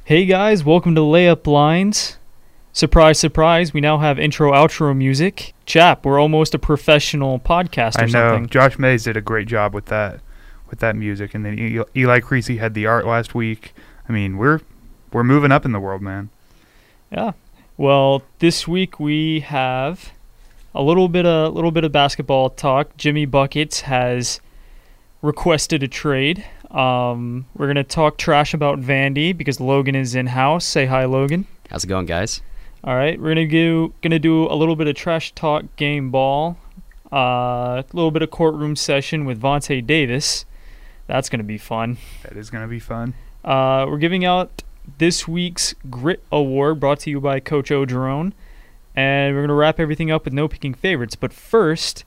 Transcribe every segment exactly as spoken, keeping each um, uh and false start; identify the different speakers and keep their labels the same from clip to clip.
Speaker 1: Hey guys, welcome to Layup Lines. Surprise, surprise, we now have intro-outro music. Chap, we're almost a professional podcast or
Speaker 2: I know.
Speaker 1: something.
Speaker 2: Josh Mays did a great job with that with that music, and then Eli, Eli Creasy had the art last week. I mean, we're we're moving up in the world, man.
Speaker 1: Yeah. Well, this week we have a little bit of little bit of basketball talk. Jimmy Buckets has requested a trade. Um, we're going to talk trash about Vandy because Logan is in-house. Say hi, Logan.
Speaker 3: How's it going, guys?
Speaker 1: All right, we're going to do gonna do a little bit of trash talk game ball, uh, a little bit of courtroom session with Vontae Davis. That's going to be fun.
Speaker 2: That is going to be fun.
Speaker 1: Uh, we're giving out this week's Grit Award brought to you by Coach Ogeron, and we're going to wrap everything up with no picking favorites. But first,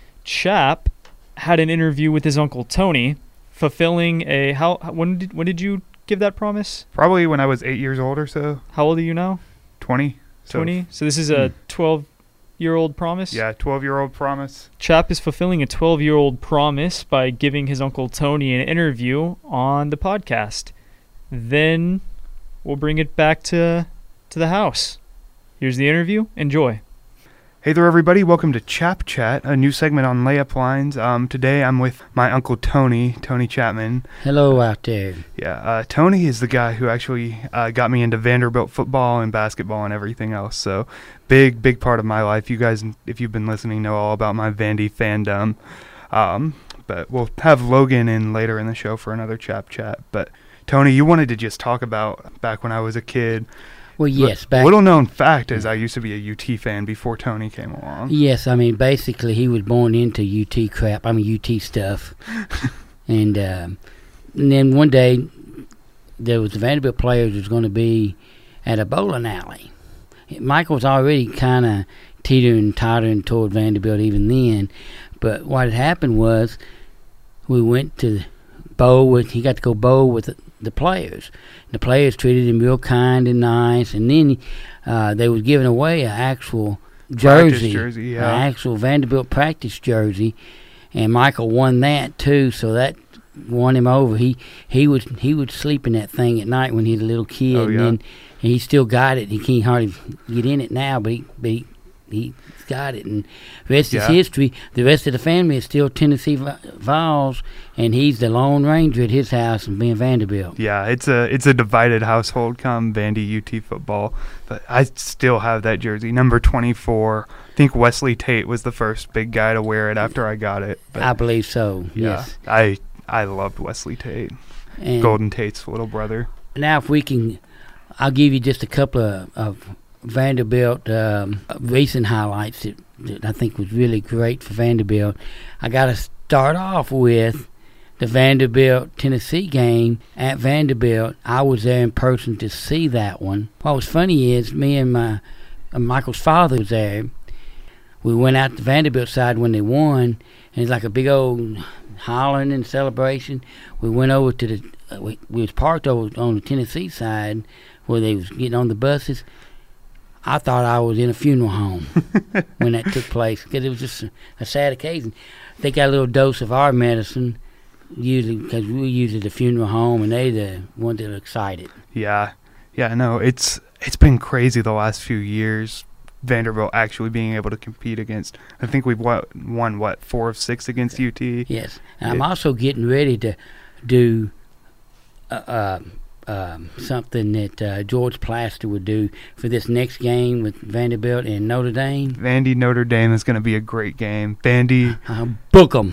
Speaker 1: Chap had an interview with his Uncle Tony, fulfilling a how when did when did you give that promise?
Speaker 2: Probably when I was eight years old or so.
Speaker 1: How old are you now?
Speaker 2: Twenty.
Speaker 1: Twenty. So, so this is a twelve-year-old promise.
Speaker 2: Yeah, twelve-year-old promise.
Speaker 1: Chap is fulfilling a twelve-year-old promise by giving his Uncle Tony an interview on the podcast. Then we'll bring it back to to the house. Here's the interview. Enjoy.
Speaker 2: Hey there, everybody. Welcome to Chap Chat, a new segment on Layup Lines. Um, today I'm with my Uncle Tony, Tony Chapman.
Speaker 4: Hello out there.
Speaker 2: Yeah, uh, Tony is the guy who actually uh, got me into Vanderbilt football and basketball and everything else. So big, big part of my life. You guys, if you've been listening, know all about my Vandy fandom. Um, but we'll have Logan in later in the show for another Chap Chat. But Tony, you wanted to just talk about back when I was a kid.
Speaker 4: Well, yes. Back
Speaker 2: Little known fact is I used to be a U T fan before Tony came along.
Speaker 4: Yes, I mean, basically, he was born into U T crap. I mean, U T stuff. and, um, and then one day, there was the Vanderbilt players was going to be at a bowling alley. Michael was already kind of teetering, tottering toward Vanderbilt even then. But what had happened was we went to bowl with, he got to go bowl with the, the players. The players treated him real kind and nice, and then uh, they was giving away an actual jersey,
Speaker 2: jersey yeah.
Speaker 4: an actual Vanderbilt practice jersey, and Michael won that too. So that won him over. He he would he would sleep in that thing at night when he was a little kid,
Speaker 2: oh,
Speaker 4: and
Speaker 2: yeah.
Speaker 4: then and he still got it. He can't hardly get in it now, but he but he, he got it, and the rest
Speaker 2: yeah.
Speaker 4: is history. The rest of the family is still Tennessee Vols, and he's the Lone Ranger at his house and being Vanderbilt.
Speaker 2: Yeah, it's a it's a divided household come Vandy U T football, but I still have that jersey, number twenty-four. I think Wesley Tate was the first big guy to wear it after I got it. But
Speaker 4: I believe so,
Speaker 2: yeah,
Speaker 4: yes.
Speaker 2: I I loved Wesley Tate,
Speaker 4: And
Speaker 2: Golden Tate's little brother.
Speaker 4: now if we can, I'll give you just a couple of, of Vanderbilt um, recent highlights that, that I think was really great for Vanderbilt. I got to start off with the Vanderbilt-Tennessee game at Vanderbilt. I was there in person to see that one. What was funny is me and my uh, Michael's father was there. We went out to Vanderbilt side when they won, and it's like a big old hollering and celebration. We went over to the uh, we, we was parked over on the Tennessee side where they was getting on the buses. I thought I was in a funeral home when that took place because it was just a, a sad occasion. They got a little dose of our medicine, usually because we use it at the funeral home, and they the ones that are excited.
Speaker 2: Yeah, yeah, no, it's it's been crazy the last few years. Vanderbilt actually being able to compete against. I think we've what, won what four of six against U T.
Speaker 4: Yes, and
Speaker 2: it,
Speaker 4: I'm also getting ready to do uh, uh, um, something that uh, George Plaster would do for this next game with Vanderbilt and Notre Dame.
Speaker 2: Vandy Notre Dame is going to be a great game. Vandy,
Speaker 4: I'll book them.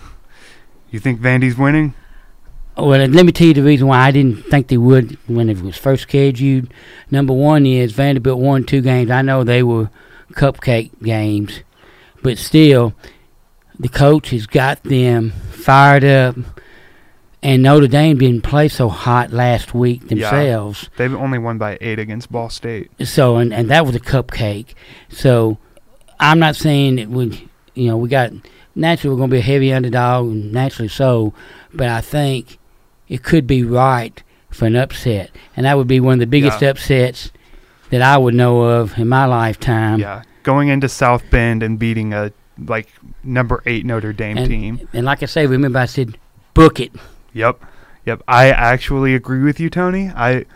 Speaker 2: You think Vandy's winning?
Speaker 4: Well, let me tell you the reason why I didn't think they would when it was first scheduled. Number one is Vanderbilt won two games. I know they were cupcake games, but still, the coach has got them fired up. And Notre Dame didn't play so hot last week themselves.
Speaker 2: Yeah, they've only won by eight against Ball State.
Speaker 4: So, and, and that was a cupcake. So, I'm not saying that we, you know, we got, naturally we're going to be a heavy underdog, and naturally so, but I think it could be right for an upset. And that would be one of the biggest
Speaker 2: yeah.
Speaker 4: upsets that I would know of in my lifetime.
Speaker 2: Yeah, going into South Bend and beating a, like, number eight Notre Dame
Speaker 4: and,
Speaker 2: team.
Speaker 4: And like I say, remember I said, book it.
Speaker 2: Yep, yep. I actually agree with you, Tony. I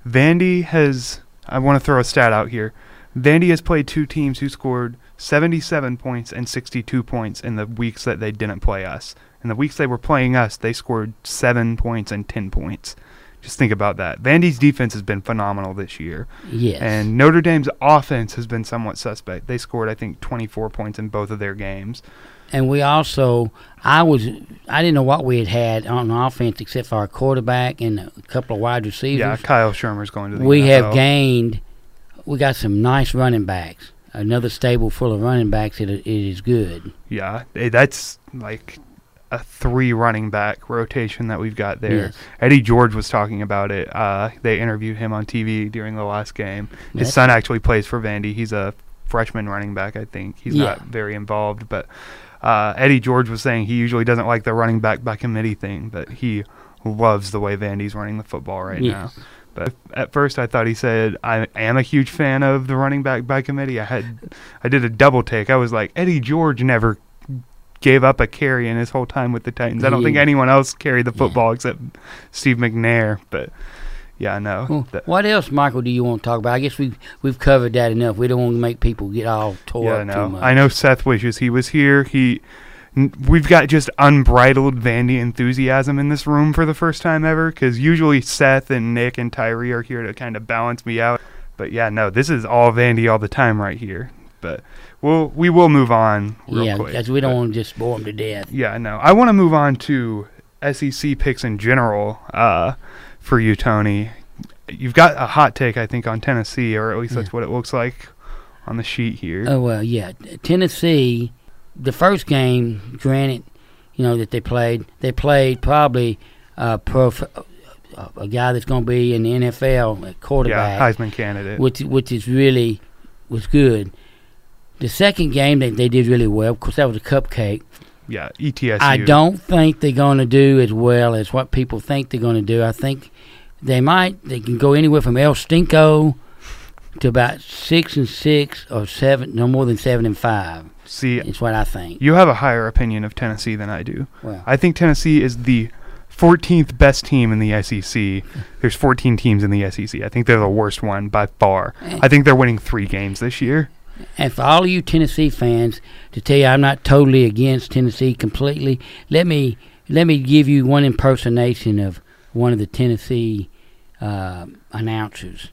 Speaker 2: Vandy has, I want to throw a stat out here. Vandy has played two teams who scored seventy-seven points and sixty-two points in the weeks that they didn't play us. In the weeks they were playing us, they scored seven points and ten points. Just think about that. Vandy's defense has been phenomenal this year.
Speaker 4: Yes.
Speaker 2: And Notre Dame's offense has been somewhat suspect. They scored, I think, twenty-four points in both of their games.
Speaker 4: And we also, I was, I didn't know what we had had on offense except for our quarterback and a couple of wide receivers.
Speaker 2: Yeah, Kyle Shermer's going to the
Speaker 4: We
Speaker 2: N F L.
Speaker 4: have gained, we got some nice running backs. Another stable full of running backs, it, it is good.
Speaker 2: Yeah, eh, that's like a three running back rotation that we've got there.
Speaker 4: Yes.
Speaker 2: Eddie George was talking about it. Uh, they interviewed him on T V during the last game. His
Speaker 4: That's
Speaker 2: son actually plays for Vandy. He's a freshman running back, I think. He's
Speaker 4: Yeah.
Speaker 2: not very involved, but uh, Eddie George was saying he usually doesn't like the running back by committee thing, but he loves the way Vandy's running the football right
Speaker 4: Yes.
Speaker 2: now. But at first I thought he said, I am a huge fan of the running back by committee. I had, I did a double take. I was like, Eddie George never gave up a carry in his whole time with the Titans. I don't think
Speaker 4: Yeah.
Speaker 2: anyone else carried the football except Steve McNair. But, yeah, no.
Speaker 4: Well,
Speaker 2: That-
Speaker 4: what else, Michael, do you want to talk about? I guess we've, we've covered that enough. We don't want to make people get all tore
Speaker 2: yeah,
Speaker 4: up too
Speaker 2: no.
Speaker 4: much.
Speaker 2: I know Seth wishes he was here. He, n- We've got just unbridled Vandy enthusiasm in this room for the first time ever, because usually Seth and Nick and Tyree are here to kind of balance me out. But, yeah, no, this is all Vandy all the time right here. But we'll, we will move on real
Speaker 4: Yeah,
Speaker 2: quick.
Speaker 4: because we don't
Speaker 2: But-
Speaker 4: want to just bore them to death.
Speaker 2: Yeah, no. I want to move on to S E C picks in general uh, for you, Tony. You've got a hot take, I think, on Tennessee, or at least that's
Speaker 4: Yeah.
Speaker 2: what it looks like on the sheet here.
Speaker 4: Oh, well, yeah. Tennessee, the first game, granted, you know, that they played, they played probably uh, prof- uh, a guy that's going to be in the N F L at
Speaker 2: yeah,
Speaker 4: quarterback,
Speaker 2: Heisman candidate.
Speaker 4: which which is really was good. The second game, they, they did really well. Of course, that was a cupcake.
Speaker 2: yeah, E T S U.
Speaker 4: I don't think they're going to do as well as what people think they're going to do. I think they might. They can go anywhere from El Stinko to about six and six or seven, no more than seven and five.
Speaker 2: See,
Speaker 4: It's what I think.
Speaker 2: you have a higher opinion of Tennessee than I do.
Speaker 4: Well,
Speaker 2: I think Tennessee is the fourteenth best team in the S E C. There's fourteen teams in the S E C. I think they're the worst one by far. I think they're winning three games this year.
Speaker 4: and for all of you Tennessee fans, to tell you I'm not totally against Tennessee completely, let me let me give you one impersonation of one of the Tennessee uh, announcers.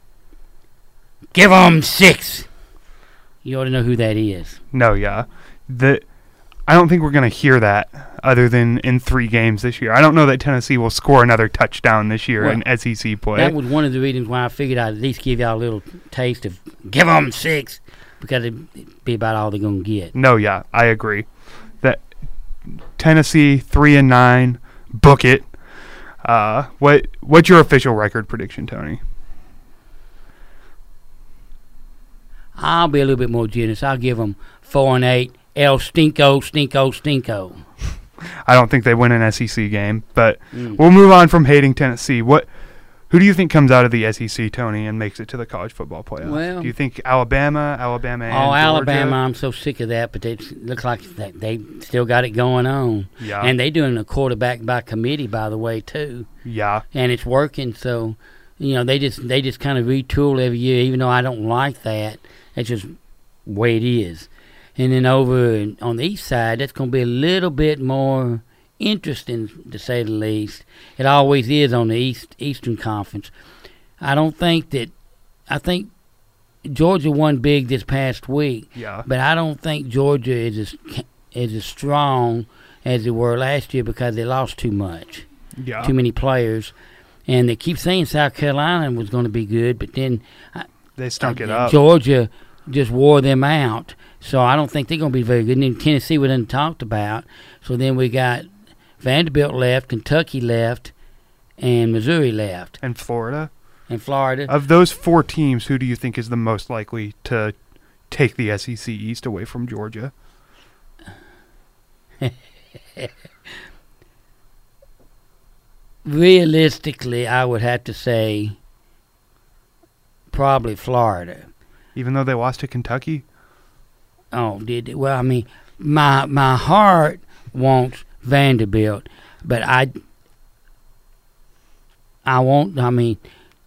Speaker 4: Give 'em six. You ought to know who that is.
Speaker 2: No, yeah. The I don't think we're going to hear that other than in three games this year. I don't know that Tennessee will score another touchdown this year
Speaker 4: Well,
Speaker 2: in S E C play.
Speaker 4: That was one of the reasons why I figured I'd at least give y'all a little taste of give 'em six, because it'd be about all they're going to get.
Speaker 2: No, yeah, I agree. That Tennessee three and nine, book it. Uh, what what's your official record prediction, Tony?
Speaker 4: I'll be a little bit more generous. I'll give them four and eight. El Stinko, Stinko, Stinko.
Speaker 2: I don't think they win an S E C game, but
Speaker 4: Mm.
Speaker 2: we'll move on from hating Tennessee. What? Who do you think comes out of the S E C, Tony, and makes it to the college football playoff?
Speaker 4: Well-
Speaker 2: do you think Alabama, Alabama, and
Speaker 4: Oh,
Speaker 2: Georgia?
Speaker 4: Alabama, I'm so sick of that, but it looks like they, they still got it going on.
Speaker 2: Yeah,
Speaker 4: And they doing a quarterback by committee, by the way, too.
Speaker 2: yeah,
Speaker 4: And it's working, so, you know, they just they just kind of retool every year, even though I don't like that. That's just the way it is. And then over on the east side, that's going to be a little bit more interesting, to say the least. It always is on the East Eastern Conference. I don't think that – I think Georgia won big this past week,
Speaker 2: yeah.
Speaker 4: but I don't think Georgia is as, is as strong as they were last year because they lost too much,
Speaker 2: Yeah.
Speaker 4: too many players. And they keep saying South Carolina was going to be good, but then
Speaker 2: They stunk it
Speaker 4: uh,
Speaker 2: up.
Speaker 4: Georgia just wore them out. So I don't think they're going to be very good. And then Tennessee we done talked about. So then we got Vanderbilt left, Kentucky left, and Missouri left,
Speaker 2: And Florida.
Speaker 4: and Florida.
Speaker 2: Of those four teams, who do you think is the most likely to take the S E C East away from Georgia?
Speaker 4: Realistically, I would have to say probably Florida.
Speaker 2: Even though they lost to Kentucky?
Speaker 4: Oh, did they? Well, I mean, my my heart wants Vanderbilt, but I I won't. I mean,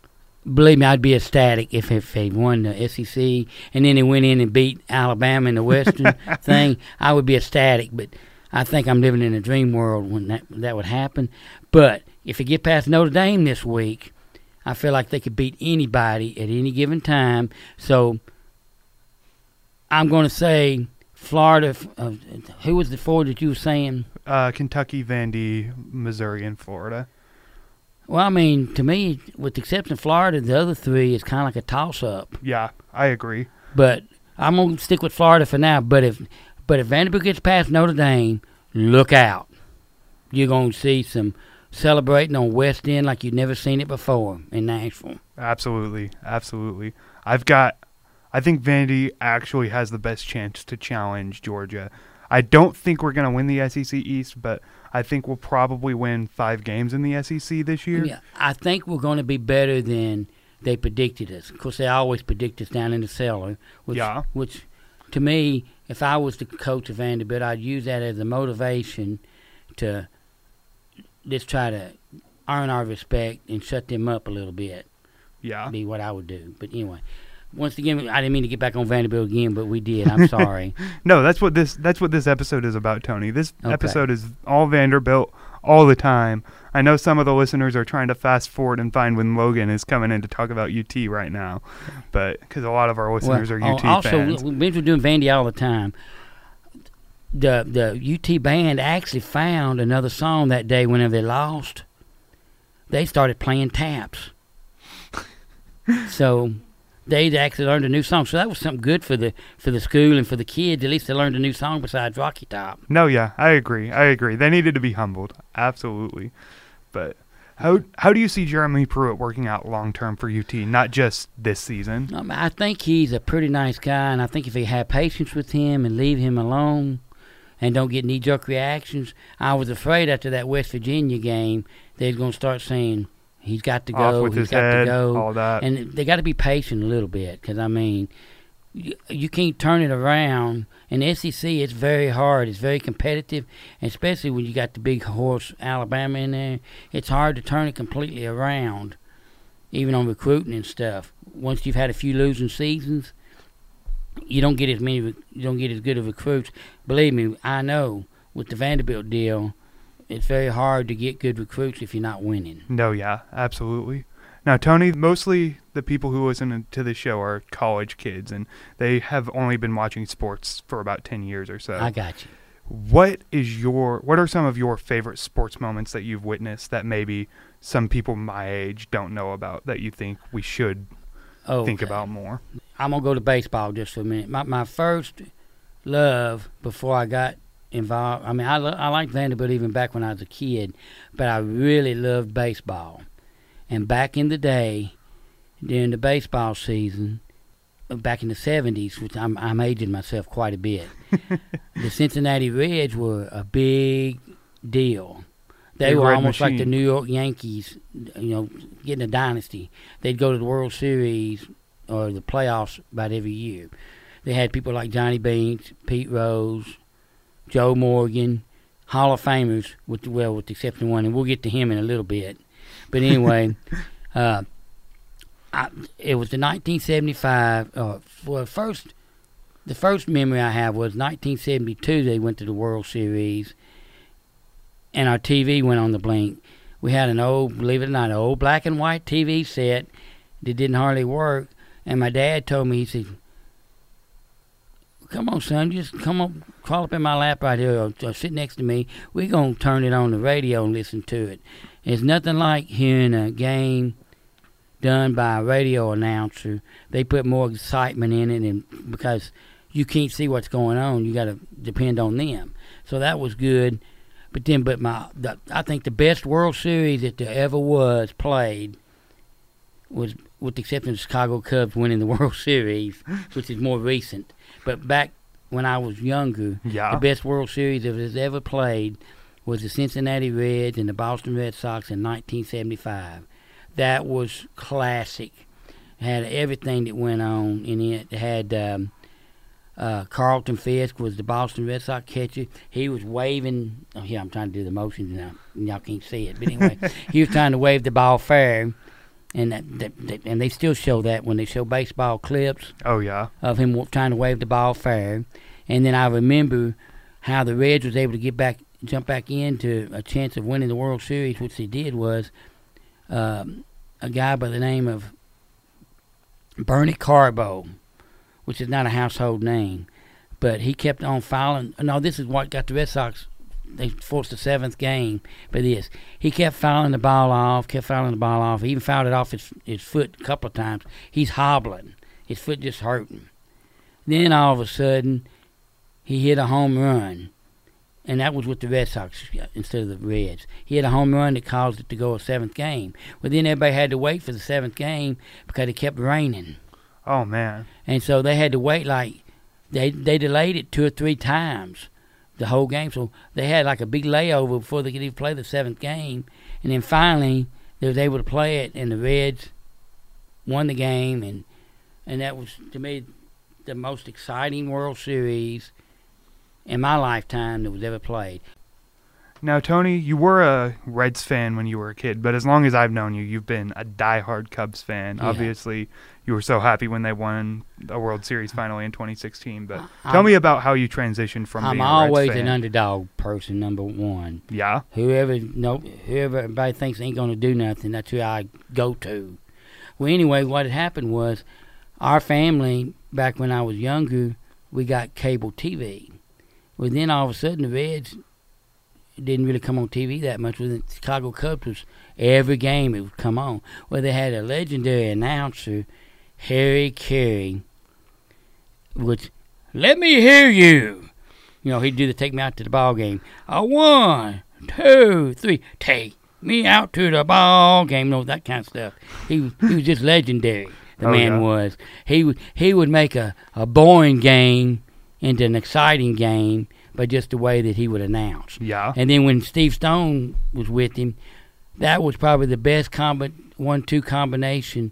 Speaker 4: believe me, I'd be ecstatic if, if they won the S E C and then they went in and beat Alabama in the Western thing. I would be ecstatic, but I think I'm living in a dream world when that that would happen. But if they get past Notre Dame this week, I feel like they could beat anybody at any given time. So I'm going to say Florida. Uh, who was the four that you were saying?
Speaker 2: Uh, Kentucky, Vandy, Missouri, and Florida.
Speaker 4: Well, I mean, to me, with the exception of Florida, the other three is kind of like a toss-up.
Speaker 2: Yeah, I agree.
Speaker 4: But I'm going to stick with Florida for now. But if but if Vanderbilt gets past Notre Dame, look out. You're going to see some celebrating on West End like you've never seen it before in Nashville.
Speaker 2: Absolutely, absolutely. I've got – I think Vandy actually has the best chance to challenge Georgia. I don't think we're going to win the S E C East, but I think we'll probably win five games in the S E C this year.
Speaker 4: Yeah, I think we're going to be better than they predicted us. Of course, they always predict us down in the cellar. Which,
Speaker 2: yeah.
Speaker 4: Which, to me, if I was the coach of Vanderbilt, I'd use that as a motivation to just try to earn our respect and shut them up a little bit.
Speaker 2: Yeah.
Speaker 4: Be what I would do. But anyway. Once again, I didn't mean to get back on Vanderbilt again, but we did. I'm sorry.
Speaker 2: No, that's what this that's what this episode is about, Tony. This
Speaker 4: okay.
Speaker 2: episode is all Vanderbilt all the time. I know some of the listeners are trying to fast forward and find when Logan is coming in to talk about U T right now, but because a lot of our listeners
Speaker 4: well,
Speaker 2: are U T
Speaker 4: also,
Speaker 2: fans.
Speaker 4: Also, we've been doing Vandy all the time. The the U T band actually found another song that day whenever they lost. They started playing taps. So they actually learned a new song. So that was something good for the for the school and for the kids. At least they learned a new song besides Rocky Top.
Speaker 2: No, yeah, I agree. I agree. They needed to be humbled. Absolutely. But how how do you see Jeremy Pruitt working out long term for U T, not just this season?
Speaker 4: Um, I think he's a pretty nice guy, and I think if you have patience with him and leave him alone and don't get knee-jerk reactions, I was afraid after that West Virginia game they're going to start saying, he's got to
Speaker 2: Off
Speaker 4: go.
Speaker 2: with
Speaker 4: He's
Speaker 2: his
Speaker 4: got
Speaker 2: head,
Speaker 4: to go.
Speaker 2: all that.
Speaker 4: And they got to be patient a little bit because, I mean, you, you can't turn it around. In the S E C, it's very hard. It's very competitive, and especially when you got the big horse Alabama in there. It's hard to turn it completely around, even on recruiting and stuff. Once you've had a few losing seasons, you don't get as many. You don't get as good of recruits. Believe me, I know with the Vanderbilt deal, it's very hard to get good recruits if you're not winning.
Speaker 2: No, yeah, absolutely. Now, Tony, mostly the people who listen to the show are college kids, and they have only been watching sports for about ten years or so.
Speaker 4: I got you.
Speaker 2: What is your? What are some of your favorite sports moments that you've witnessed that maybe some people my age don't know about that you think we should
Speaker 4: Okay.
Speaker 2: think about more?
Speaker 4: I'm going to go to baseball just for a minute. My my first love before I got involved, I mean, I, lo- I liked Vanderbilt even back when I was a kid, but I really loved baseball. And back in the day, during the baseball season, back in the seventies, which I'm, I'm aging myself quite a bit, the Cincinnati Reds were a big deal. They
Speaker 2: Big
Speaker 4: were
Speaker 2: red
Speaker 4: almost like the
Speaker 2: machine.
Speaker 4: New York Yankees, you know, getting a dynasty. They'd go to the World Series or the playoffs about every year. They had people like Johnny Beans, Pete Rose, Joe Morgan, Hall of Famers, with well, with the exception of one, and we'll get to him in a little bit. But anyway, uh, I, it was the nineteen seventy-five. Uh, well, first, the first memory I have was nineteen seventy-two. They went to the World Series, and our T V went on the blink. We had an old, believe it or not, an old black and white T V set that didn't hardly work. And my dad told me, he said, "Come on, son, just come up, crawl up in my lap right here, or, or sit next to me. We're going to turn it on the radio and listen to it." It's nothing like hearing a game done by a radio announcer. They put more excitement in it, and because you can't see what's going on, you got to depend on them. So that was good. But then, but my, the, I think the best World Series that there ever was played was, with the exception of the Chicago Cubs winning the World Series, which is more recent. But back when I was younger,
Speaker 2: Yeah.
Speaker 4: the best World Series that was ever played was the Cincinnati Reds and the Boston Red Sox in nineteen seventy-five. That was classic. It had everything that went on in it. It had um, uh, Carlton Fisk was the Boston Red Sox catcher. He was waving. Oh, here, I'm trying to do the motions now. Y'all can't see it. But anyway, he was trying to wave the ball fair. And that, that, that and they still show that when they show baseball clips
Speaker 2: Oh, yeah.
Speaker 4: of him w- trying to wave the ball fair. And then I remember how the Reds was able to get back, jump back into a chance of winning the World Series, which they did was um, a guy by the name of Bernie Carbo, which is not a household name, but he kept on fouling. No, this is what got the Red Sox. They forced the seventh game by this. He kept fouling the ball off, kept fouling the ball off. He even fouled it off his, his foot a couple of times. He's hobbling. His foot just hurting. Then all of a sudden, he hit a home run, and that was with the Red Sox instead of the Reds. He hit a home run that caused it to go a seventh game. Well, then everybody had to wait for the seventh game because it kept raining.
Speaker 2: Oh, man.
Speaker 4: And so they had to wait like they they delayed it two or three times, the whole game. So they had like a big layover before they could even play the seventh game. And then finally they was able to play it, and the Reds won the game. And, and that was, to me, the most exciting World Series in my lifetime that was ever played.
Speaker 2: Now, Tony, you were a Reds fan when you were a kid, but as long as I've known you, you've been a diehard Cubs fan.
Speaker 4: Yeah.
Speaker 2: Obviously, you were so happy when they won a World Series finally in twenty sixteen. But
Speaker 4: I'm,
Speaker 2: tell me about how you transitioned from
Speaker 4: I'm
Speaker 2: being a
Speaker 4: always
Speaker 2: Reds fan.
Speaker 4: an underdog person, number one.
Speaker 2: Yeah?
Speaker 4: Whoever no, whoever everybody thinks ain't going to do nothing, that's who I go to. Well, anyway, what had happened was our family, back when I was younger, we got cable T V. Well, then all of a sudden the Reds didn't really come on T V that much. Well, the Chicago Cubs was every game it would come on. Well, they had a legendary announcer, Harry Carey, which, let me hear you. You know, he'd do the take me out to the ball game. A one, two, three, take me out to the ball game. No, that kind of stuff. He, he was just legendary, the
Speaker 2: Oh,
Speaker 4: man
Speaker 2: yeah.
Speaker 4: was. He, would- he would make a, a boring game into an exciting game by just the way that he would announce.
Speaker 2: Yeah.
Speaker 4: And then when Steve Stone was with him, that was probably the best combi- one two combination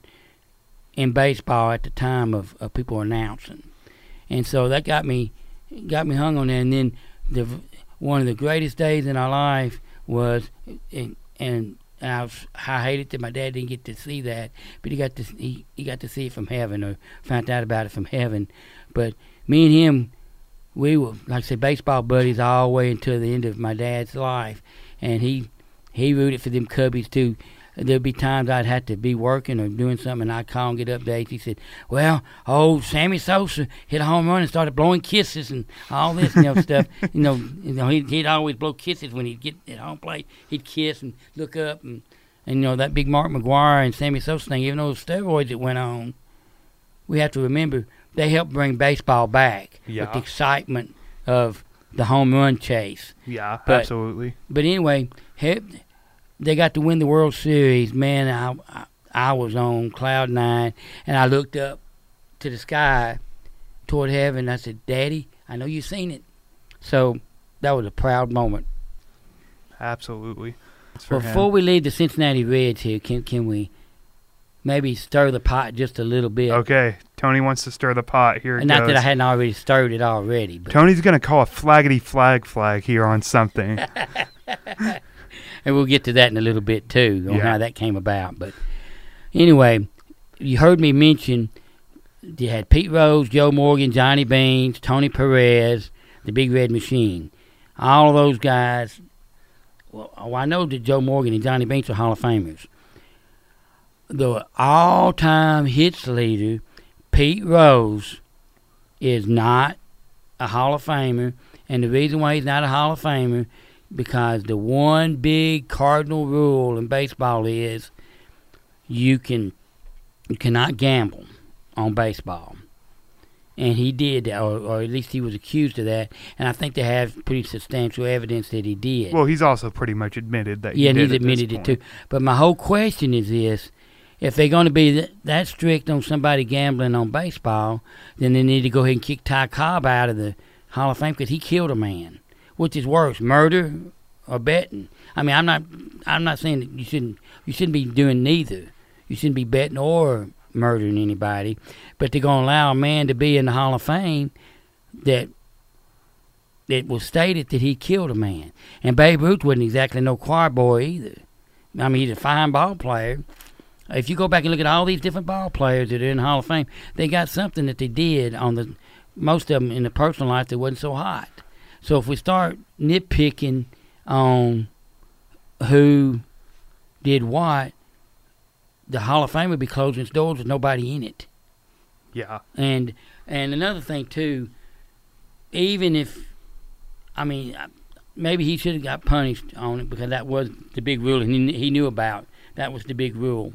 Speaker 4: in baseball at the time of, of people announcing. And so that got me got me hung on there. And then the one of the greatest days in our life was, and, and I, was, I hated that my dad didn't get to see that, but he got to he, he got to see it from heaven, or found out about it from heaven. But me and him, we were, like I said, baseball buddies all the way until the end of my dad's life. And he he rooted for them Cubbies, too. There'd be times I'd have to be working or doing something, and I'd call and get updates. He said, well, old Sammy Sosa hit a home run and started blowing kisses and all this, you know, stuff. You know, you know he'd, he'd always blow kisses when he'd get at home plate. He'd kiss and look up. And, and you know, that big Mark McGwire and Sammy Sosa thing, even though the steroids that went on, we have to remember they helped bring baseball back
Speaker 2: Yeah.
Speaker 4: with the excitement of the home run chase.
Speaker 2: Yeah,
Speaker 4: But-
Speaker 2: absolutely.
Speaker 4: But anyway, he, they got to win the World Series. Man, I, I, I was on cloud nine, and I looked up to the sky toward heaven. I said, Daddy, I know you've seen it. So that was a proud moment.
Speaker 2: Absolutely. It's for
Speaker 4: Before
Speaker 2: him.
Speaker 4: we leave the Cincinnati Reds here, can can we maybe stir the pot just a little bit?
Speaker 2: Okay, Tony wants to stir the pot. Here it
Speaker 4: And not
Speaker 2: goes.
Speaker 4: that I hadn't already stirred it already. But,
Speaker 2: Tony's going to call a flaggity flag flag here on something.
Speaker 4: and we'll get to that in a little bit, too, on
Speaker 2: Yeah.
Speaker 4: how that came about. But anyway, you heard me mention you had Pete Rose, Joe Morgan, Johnny Beans, Tony Perez, the Big Red Machine. All of those guys, well, oh, I know that Joe Morgan and Johnny Beans are Hall of Famers. The all-time hits leader, Pete Rose, is not a Hall of Famer. And the reason why he's not a Hall of Famer, because the one big cardinal rule in baseball is you can you cannot gamble on baseball. And he did, or, or at least he was accused of that. And I think they have pretty substantial evidence that he did.
Speaker 2: Well, he's also pretty much admitted that he
Speaker 4: yeah, and
Speaker 2: did
Speaker 4: he's
Speaker 2: at this
Speaker 4: admitted it
Speaker 2: point.
Speaker 4: too. But my whole question is this. If they're going to be th- that strict on somebody gambling on baseball, then they need to go ahead and kick Ty Cobb out of the Hall of Fame because he killed a man. Which is worse, murder or betting? I mean, I'm not, I'm not saying that you shouldn't, you shouldn't be doing neither. You shouldn't be betting or murdering anybody. But they're going to allow a man to be in the Hall of Fame that that was stated that he killed a man. And Babe Ruth wasn't exactly no choir boy either. I mean, he's a fine ball player. If you go back and look at all these different ball players that are in the Hall of Fame, they got something that they did on the most of them in the personal life that wasn't so hot. So if we start nitpicking on who did what, the Hall of Fame would be closing its doors with nobody in it.
Speaker 2: Yeah.
Speaker 4: And and another thing too, even if, I mean, maybe he should have got punished on it because that was the big rule, and he, he knew about. That was the big rule.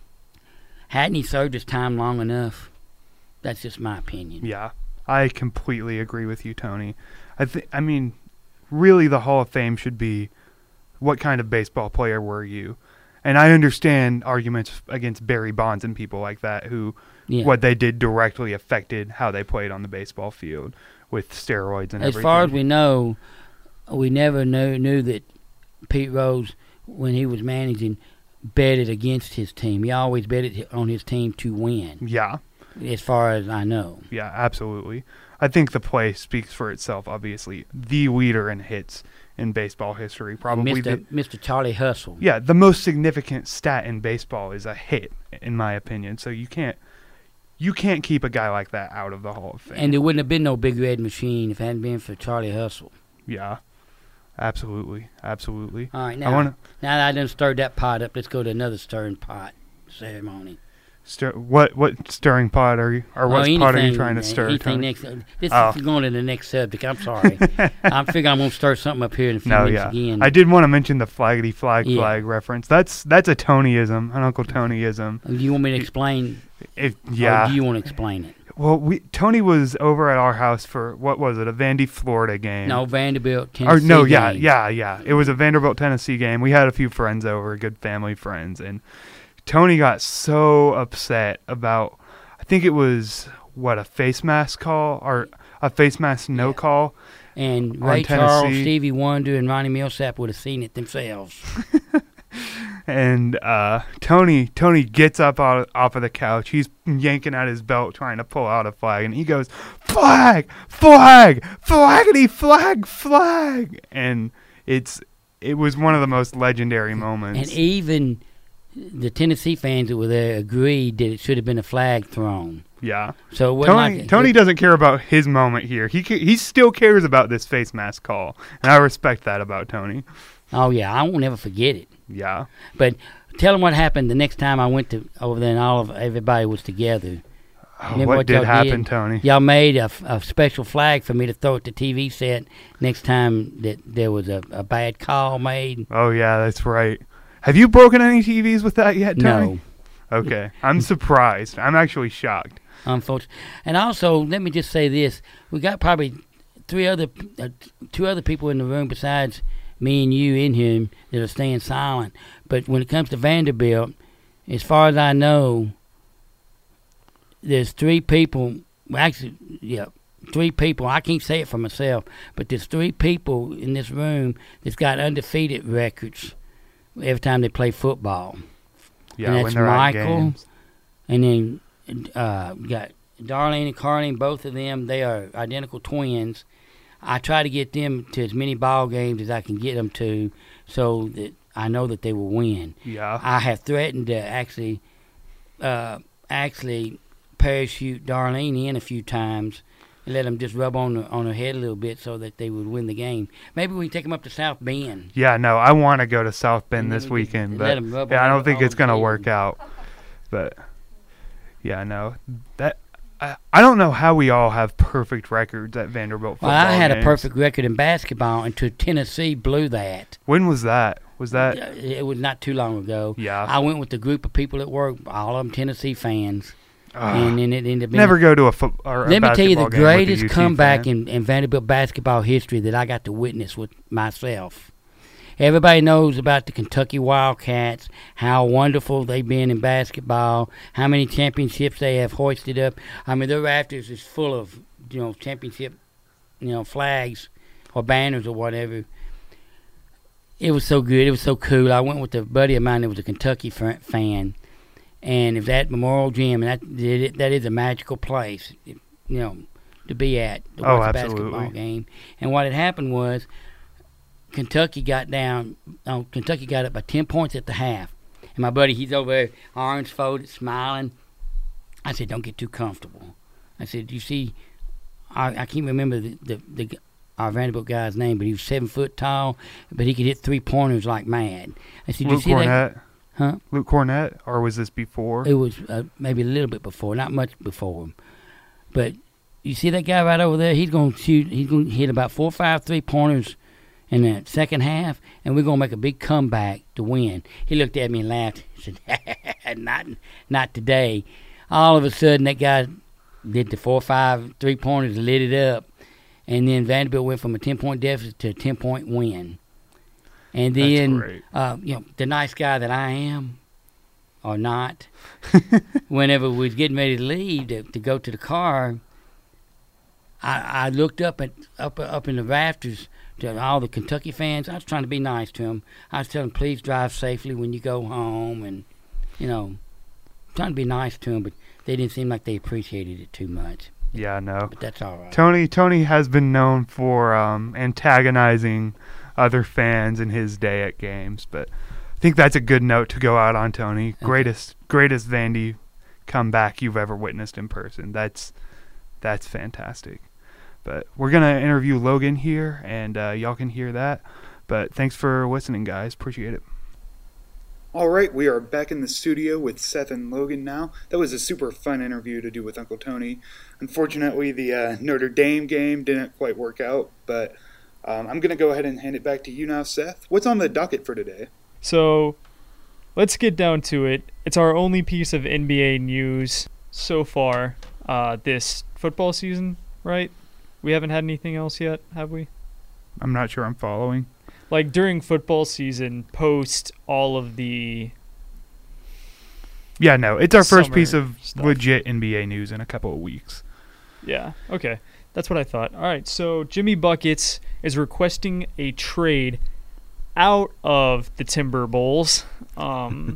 Speaker 4: Hadn't he served his time long enough? That's just my opinion.
Speaker 2: Yeah, I completely agree with you, Tony. I think, I mean, really, the Hall of Fame should be, what kind of baseball player were you? And I understand arguments against Barry Bonds and people like that who, yeah. what they did directly affected how they played on the baseball field with steroids and
Speaker 4: as
Speaker 2: everything.
Speaker 4: As far as we know, we never knew knew that Pete Rose, when he was managing, betted against his team. He always betted on his team to win.
Speaker 2: Yeah.
Speaker 4: As far as I know.
Speaker 2: Yeah, absolutely. I think the play speaks for itself, obviously. The leader in hits in baseball history. Probably
Speaker 4: Mister
Speaker 2: the,
Speaker 4: Mister Charlie Hustle.
Speaker 2: Yeah, the most significant stat in baseball is a hit, in my opinion. So you can't you can't keep a guy like that out of the Hall of Fame.
Speaker 4: And there wouldn't have been no Big Red Machine if it hadn't been for Charlie Hustle.
Speaker 2: Yeah. Absolutely. Absolutely.
Speaker 4: All right, now,
Speaker 2: I wanna,
Speaker 4: now that I done stirred that pot up, let's go to another stirring pot ceremony.
Speaker 2: Stir, what what stirring pot are you, or what
Speaker 4: oh,
Speaker 2: pot are you trying to stir?
Speaker 4: Next, this
Speaker 2: oh.
Speaker 4: is going to the next subject. I'm sorry. I'm figuring I'm going to stir something up here in a few
Speaker 2: no,
Speaker 4: minutes
Speaker 2: yeah.
Speaker 4: again.
Speaker 2: I did want to mention the flaggity flag
Speaker 4: yeah.
Speaker 2: flag reference. That's that's a Tonyism, an Uncle Tonyism.
Speaker 4: Do you want me to explain?
Speaker 2: If, yeah.
Speaker 4: Or do you want to explain it?
Speaker 2: Well, we Tony was over at our house for, what was it, a Vandy, Florida game?
Speaker 4: No, Vanderbilt, Tennessee
Speaker 2: or, No, yeah,
Speaker 4: game.
Speaker 2: yeah, yeah. It was a Vanderbilt, Tennessee game. We had a few friends over, good family friends, and Tony got so upset about, I think it was, what, a face mask call or a face mask no
Speaker 4: yeah.
Speaker 2: call.
Speaker 4: And Ray Charles, Stevie Wonder, and Ronnie Millsap would have seen it themselves.
Speaker 2: And uh, Tony Tony gets up out, off of the couch. He's yanking at his belt trying to pull out a flag. And he goes, flag, flag, flaggity, flag, flag. And it's it was one of the most legendary moments.
Speaker 4: And even the Tennessee fans that were there agreed that it should have been a flag thrown.
Speaker 2: Yeah.
Speaker 4: So it
Speaker 2: Tony,
Speaker 4: like,
Speaker 2: Tony
Speaker 4: it,
Speaker 2: doesn't care about his moment here. He he still cares about this face mask call. And I respect that about Tony.
Speaker 4: Oh, yeah. I won't never forget it.
Speaker 2: Yeah.
Speaker 4: But tell them what happened the next time I went to over there and all of everybody was together.
Speaker 2: Oh, what, what did happen, did? Tony?
Speaker 4: Y'all made a, a special flag for me to throw at the T V set next time that there was a, a bad call made.
Speaker 2: Oh, yeah, that's right. Have you broken any T Vs with that yet, Tony?
Speaker 4: No.
Speaker 2: Okay. I'm surprised. I'm actually shocked.
Speaker 4: Unfortunately. And also, let me just say this. We got probably three other, uh, two other people in the room besides me and you in here that are staying silent. But when it comes to Vanderbilt, as far as I know, there's three people, well, actually, yeah, three people, I can't say it for myself, but there's three people in this room that's got undefeated records every time they play football.
Speaker 2: Yeah,
Speaker 4: and that's
Speaker 2: when they're
Speaker 4: Michael,
Speaker 2: at games.
Speaker 4: And then uh, got Darlene and Carlene, both of them, they are identical twins. I try to get them to as many ball games as I can get them to so that I know that they will win.
Speaker 2: Yeah.
Speaker 4: I have threatened to actually uh, actually parachute Darlene in a few times and let them just rub on the, on her head a little bit so that they would win the game. Maybe we can take them up to South Bend.
Speaker 2: Yeah, no, I want to go to South Bend this
Speaker 4: we
Speaker 2: weekend,
Speaker 4: let
Speaker 2: but
Speaker 4: them rub
Speaker 2: yeah, I
Speaker 4: on
Speaker 2: don't think
Speaker 4: all
Speaker 2: it's going to
Speaker 4: the
Speaker 2: work out. But yeah, no. That I, I don't know how we all have perfect records at Vanderbilt football
Speaker 4: Well, I had
Speaker 2: games.
Speaker 4: a perfect record in basketball until Tennessee blew that.
Speaker 2: When was that? Was that?
Speaker 4: It was not too long ago.
Speaker 2: Yeah.
Speaker 4: I went with a group of people at work, all of them Tennessee fans.
Speaker 2: Uh,
Speaker 4: and then it ended up
Speaker 2: never go to a football.
Speaker 4: Let me tell you the greatest comeback
Speaker 2: in,
Speaker 4: in, in Vanderbilt basketball history that I got to witness with myself. Everybody knows about the Kentucky Wildcats, how wonderful they've been in basketball, how many championships they have hoisted up. I mean, their rafters is full of, you know, championship, you know, flags or banners or whatever. It was so good. It was so cool. I went with a buddy of mine that was a Kentucky fan, and it was at Memorial Gym, and that that is a magical place, you know, to be at to
Speaker 2: oh,
Speaker 4: watch a
Speaker 2: absolutely.
Speaker 4: basketball game. And what had happened was Kentucky got down. Oh, Kentucky got up by ten points at the half, and My buddy, he's over there, arms folded, smiling. I said, don't get too comfortable. I said, you see, I, I can't remember the, the, the our Vanderbilt guy's name, but he was seven foot tall, but he could hit three-pointers like mad. I said,
Speaker 2: Luke
Speaker 4: you see
Speaker 2: Cornett?
Speaker 4: that? Huh?
Speaker 2: Luke Cornett, or was this before?
Speaker 4: It was uh, maybe a little bit before, not much before him. But you see that guy right over there? He's going to shoot, he's going to hit about four or five three-pointers in the second half, and we're going to make a big comeback to win. He looked at me and laughed. He said, not, not today. All of a sudden, that guy did the four or five three-pointers, lit it up, and then Vanderbilt went from a ten-point deficit to a ten-point win. And then, uh, you know, the nice guy that I am, or not, whenever we was getting ready to leave to, to go to the car, I, I looked up at up up in the rafters to all the Kentucky fans. I was trying to be nice to them. I was telling them, please drive safely when you go home, and, you know, trying to be nice to them, but they didn't seem like they appreciated it too much.
Speaker 2: Yeah, no.
Speaker 4: But that's all right.
Speaker 2: Tony Tony has been known for um, antagonizing other fans in his day at games, but I think that's a good note to go out on, Tony.
Speaker 4: Okay.
Speaker 2: Greatest greatest Vandy comeback you've ever witnessed in person. That's that's fantastic. But we're gonna interview Logan here, and uh, y'all can hear that. But thanks for listening, guys. Appreciate it.
Speaker 3: All right, we are back in the studio with Seth and Logan now. That was a super fun interview to do with Uncle Tony. Unfortunately, the uh, Notre Dame game didn't quite work out, but um, I'm going to go ahead and hand it back to you now, Seth. What's on the docket for today?
Speaker 1: So let's get down to it. It's our only piece of N B A news so far uh, this football season, right? We haven't had anything else yet, have we?
Speaker 2: I'm not sure I'm following.
Speaker 1: Like during football season, post all of the
Speaker 2: Yeah, no, it's our first
Speaker 1: summer
Speaker 2: piece of
Speaker 1: stuff.
Speaker 2: legit N B A news in a couple of weeks.
Speaker 1: Yeah, okay. That's what I thought. All right, so Jimmy Buckets is requesting a trade out of the Timber Bowls. Um,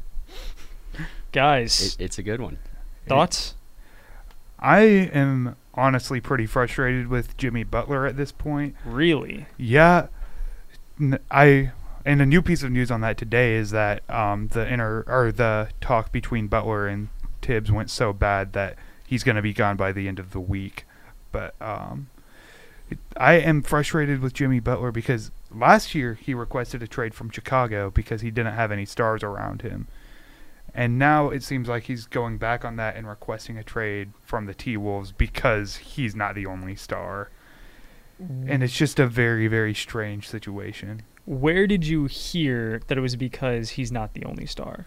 Speaker 1: guys,
Speaker 5: It, it's a good one.
Speaker 1: thoughts?
Speaker 2: I am honestly pretty frustrated with Jimmy Butler at this point.
Speaker 1: Really?
Speaker 2: Yeah, n- I and a new piece of news on that today is that um, the inter or the talk between Butler and Tibbs went so bad that he's going to be gone by the end of the week. But um, it, I am frustrated with Jimmy Butler because last year he requested a trade from Chicago because he didn't have any stars around him. And now it seems like he's going back on that and requesting a trade from the T-Wolves because he's not the only star. And it's just a very, very strange situation.
Speaker 1: Where did you hear that it was because he's not the only star?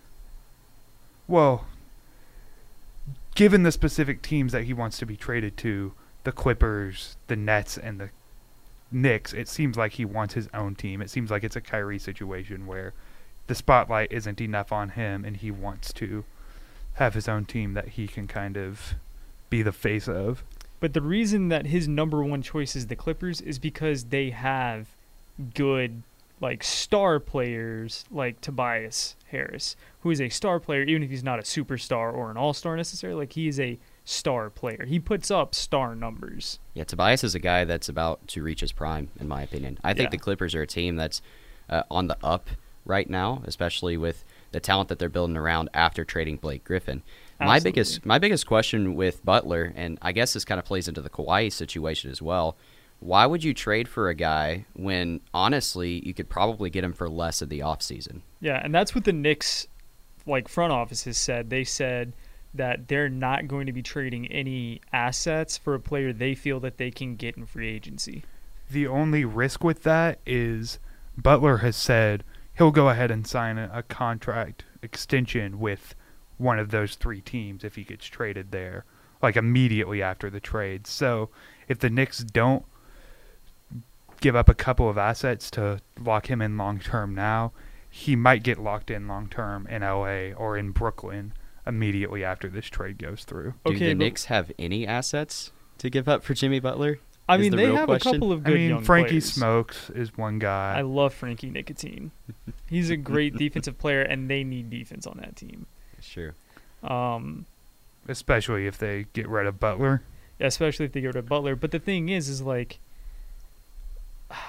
Speaker 2: Well, given the specific teams that he wants to be traded to, the Clippers, the Nets, and the Knicks, it seems like he wants his own team. It seems like it's a Kyrie situation where the spotlight isn't enough on him and he wants to have his own team that he can kind of be the face of.
Speaker 1: But the reason that his number one choice is the Clippers is because they have good, like, star players like Tobias Harris, who is a star player, even if he's not a superstar or an all-star necessarily. Like, he is a star player. He puts up star numbers.
Speaker 5: Yeah, Tobias is a guy that's about to reach his prime, in my opinion. I think
Speaker 1: Yeah.
Speaker 5: the Clippers are a team that's uh, on the up right now, especially with the talent that they're building around after trading Blake Griffin. My
Speaker 1: Absolutely.
Speaker 5: biggest my biggest question with Butler, and I guess this kind of plays into the Kawhi situation as well, why would you trade for a guy when, honestly, you could probably get him for less in the offseason?
Speaker 1: Yeah, and that's what the Knicks, like, front offices said. They said that they're not going to be trading any assets for a player they feel that they can get in free agency.
Speaker 2: The only risk with that is Butler has said he'll go ahead and sign a, a contract extension with one of those three teams if he gets traded there, like immediately after the trade. So if the Knicks don't give up a couple of assets to lock him in long term now, he might get locked in long term in L A or in Brooklyn immediately after this trade goes through.
Speaker 5: Do
Speaker 1: Okay,
Speaker 5: the
Speaker 1: but-
Speaker 5: Knicks have any assets to give up for Jimmy Butler?
Speaker 1: I
Speaker 5: is
Speaker 1: mean,
Speaker 5: the
Speaker 1: they
Speaker 5: real
Speaker 1: have
Speaker 5: question.
Speaker 1: a couple of
Speaker 2: I
Speaker 1: good
Speaker 2: mean,
Speaker 1: young
Speaker 2: Frankie
Speaker 1: players.
Speaker 2: Smokes is one guy.
Speaker 1: I love Frankie Nicotine. He's a great defensive player, and they need defense on that team.
Speaker 5: Sure.
Speaker 1: Um,
Speaker 2: especially if they get rid of Butler.
Speaker 1: especially if they go to Butler. But the thing is, is like,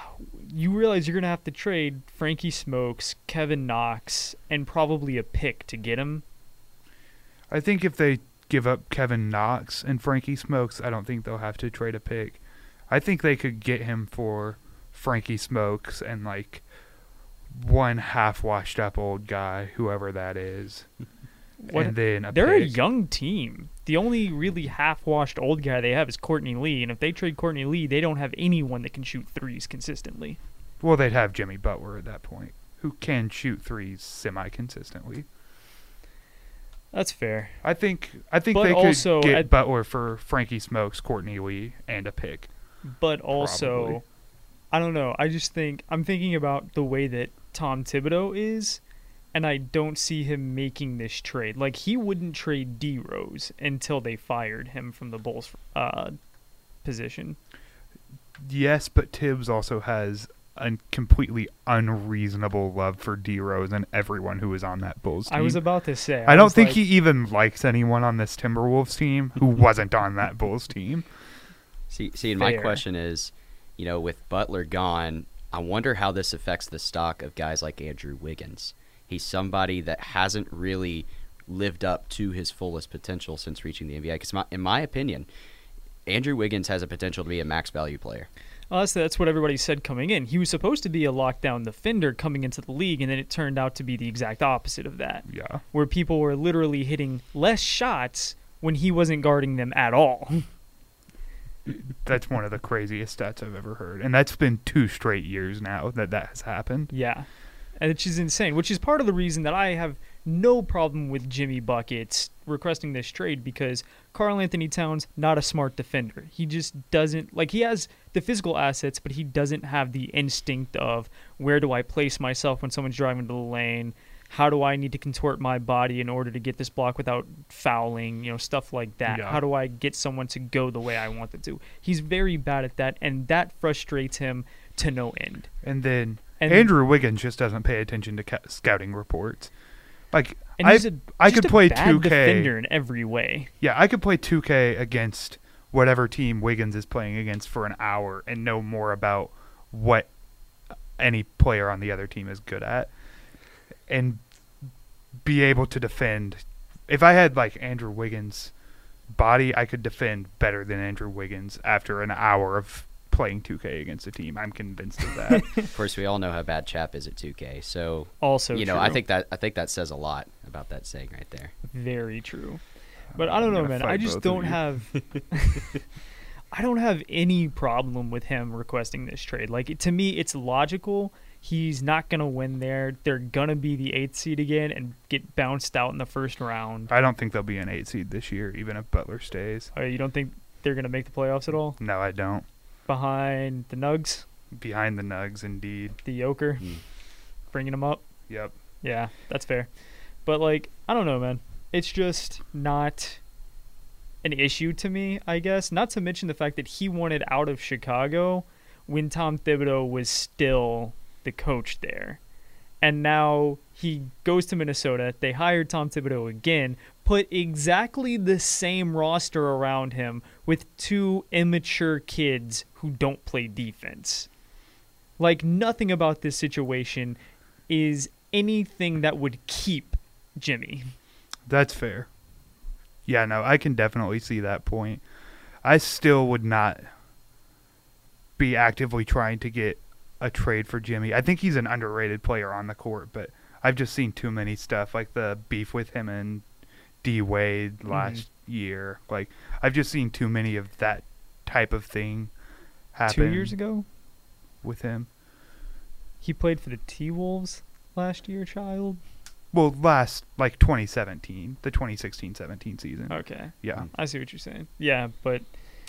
Speaker 1: you realize you're going to have to trade Frankie Smokes, Kevin Knox, and probably a pick to get him.
Speaker 2: I think if they give up Kevin Knox and Frankie Smokes, I don't think they'll have to trade a pick. I think they could get him for Frankie Smokes and like one half washed up old guy, whoever that is.
Speaker 1: What,
Speaker 2: and then a
Speaker 1: they're
Speaker 2: pick.
Speaker 1: a young team. The only really half-washed old guy they have is Courtney Lee, and if they trade Courtney Lee, they don't have anyone that can shoot threes consistently.
Speaker 2: Well, they'd have Jimmy Butler at that point, who can shoot threes semi-consistently.
Speaker 1: That's fair.
Speaker 2: I think I think
Speaker 1: But
Speaker 2: they
Speaker 1: also
Speaker 2: could get
Speaker 1: at-
Speaker 2: Butler for Frankie Smokes, Courtney Lee, and a pick.
Speaker 1: But also,
Speaker 2: Probably.
Speaker 1: I don't know. I just think I'm thinking about the way that Tom Thibodeau is, and I don't see him making this trade. Like, he wouldn't trade D Rose until they fired him from the Bulls uh, position.
Speaker 2: Yes, but Tibbs also has a completely unreasonable love for D Rose and everyone who is on that Bulls team.
Speaker 1: I was about to say.
Speaker 2: I don't
Speaker 1: was
Speaker 2: think
Speaker 1: like,
Speaker 2: he even likes anyone on this Timberwolves team who wasn't on that Bulls team.
Speaker 5: See, see, and my
Speaker 1: Fair.
Speaker 5: question is, you know, with Butler gone, I wonder how this affects the stock of guys like Andrew Wiggins. He's somebody that hasn't really lived up to his fullest potential since reaching the N B A. Because in my opinion, Andrew Wiggins has a potential to be a max value player.
Speaker 1: Well, that's, that's what everybody said coming in. He was supposed to be a lockdown defender coming into the league, and then it turned out to be the exact opposite of that,
Speaker 2: Yeah.
Speaker 1: where people were literally hitting less shots when he wasn't guarding them at all.
Speaker 2: That's one of the craziest stats I've ever heard. And that's been two straight years now that that has happened.
Speaker 1: Yeah, and which is insane, which is part of the reason that I have no problem with Jimmy Buckets requesting this trade, because Karl Anthony Towns, not a smart defender. He just doesn't, like, he has the physical assets, but he doesn't have the instinct of where do I place myself when someone's driving to the lane, how do I need to contort my body in order to get this block without fouling, you know, stuff like that.
Speaker 2: Yeah.
Speaker 1: How do I get someone to go the way I want them to? He's very bad at that, and that frustrates him to no end.
Speaker 2: And then
Speaker 1: And-
Speaker 2: Andrew Wiggins just doesn't pay attention to ca- scouting reports. Like,
Speaker 1: And
Speaker 2: I,
Speaker 1: he's a,
Speaker 2: I
Speaker 1: just
Speaker 2: could
Speaker 1: a
Speaker 2: play
Speaker 1: bad
Speaker 2: two K.
Speaker 1: defender in every way.
Speaker 2: Yeah, I could play two K against whatever team Wiggins is playing against for an hour and know more about what any player on the other team is good at and be able to defend. If I had, like, Andrew Wiggins' body, I could defend better than Andrew Wiggins after an hour of playing two K against a team. I'm convinced of that.
Speaker 5: Of course, we all know how bad Chap is at two K. So,
Speaker 1: Also,
Speaker 5: you know,
Speaker 1: true.
Speaker 5: I think that I think that says a lot about that saying right there.
Speaker 1: very true. But I
Speaker 2: I'm
Speaker 1: don't know,
Speaker 2: gonna
Speaker 1: man. I
Speaker 2: fight
Speaker 1: just
Speaker 2: both of
Speaker 1: don't
Speaker 2: you.
Speaker 1: have. I don't have any problem with him requesting this trade. Like, it, to me, it's logical. He's not gonna win there. They're gonna be the eighth seed again and get bounced out in the first round.
Speaker 2: I don't think they'll be an eight seed this year, even if Butler stays.
Speaker 1: Uh, you don't think they're gonna make the playoffs at all?
Speaker 2: No, I don't.
Speaker 1: Behind the Nugs,
Speaker 2: Behind the Nugs, indeed.
Speaker 1: the Joker,
Speaker 5: Mm.
Speaker 1: bringing them up.
Speaker 2: Yep.
Speaker 1: Yeah, that's fair. But, like, I don't know, man. It's just not an issue to me, I guess. Not to mention the fact that he wanted out of Chicago when Tom Thibodeau was still the coach there. And now he goes to Minnesota. They hired Tom Thibodeau again, put exactly the same roster around him with two immature kids who don't play defense. Like, nothing about this situation is anything that would keep Jimmy.
Speaker 2: That's fair. Yeah, no, I can definitely see that point. I still would not be actively trying to get a trade for Jimmy. I think he's an underrated player on the court, but I've just seen too many stuff, like the beef with him and D Wade last year. Like, I've just seen too many of that type of thing happen.
Speaker 1: Two years ago,
Speaker 2: with him.
Speaker 1: he played for the T-Wolves last year, child.
Speaker 2: Well, last, like, twenty seventeen, the twenty sixteen seventeen season.
Speaker 1: Okay.
Speaker 2: Yeah.
Speaker 1: I see what you're saying. Yeah, but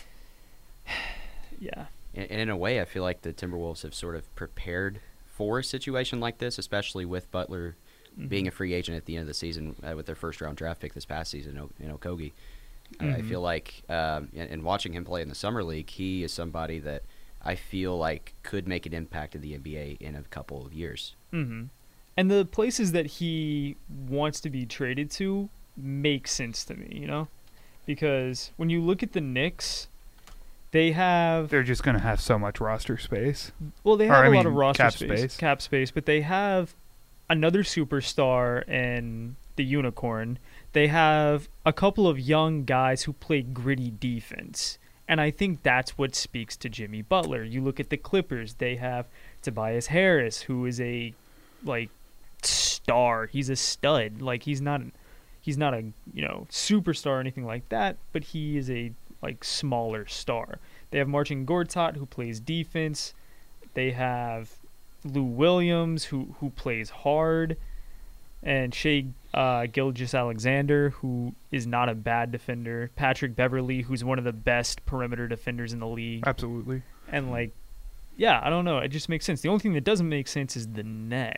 Speaker 1: yeah.
Speaker 5: And, and in a way, I feel like the Timberwolves have sort of prepared for a situation like this, especially with Butler being a free agent at the end of the season uh, with their first round draft pick this past season in, o- in Okogie. Uh, I
Speaker 1: Mhm.
Speaker 5: feel like, um, and, and watching him play in the summer league, he is somebody that I feel like could make an impact in the N B A in a couple of years.
Speaker 1: Mm-hmm. And the places that he wants to be traded to make sense to me, you know? Because when you look at the Knicks, They have
Speaker 2: They're just going to have so much roster space.
Speaker 1: well, they
Speaker 2: or,
Speaker 1: have
Speaker 2: I
Speaker 1: a
Speaker 2: mean,
Speaker 1: lot of roster
Speaker 2: cap
Speaker 1: space,
Speaker 2: space.
Speaker 1: cap space, but they have another superstar in the Unicorn. They have a couple of young guys who play gritty defense. And I think that's what speaks to Jimmy Butler. You look at the Clippers, they have Tobias Harris, who is a like star. He's a stud. Like he's not he's not a, you know, superstar or anything like that, but he is a like smaller star. They have Marcin Gortat, who plays defense. They have Lou Williams, who who plays hard, and Shea uh, Gilgeous-Alexander, who is not a bad defender. Patrick Beverly, who's one of the best perimeter defenders in the league.
Speaker 2: Absolutely.
Speaker 1: And, like, yeah, I don't know. It just makes sense. The only thing that doesn't make sense is the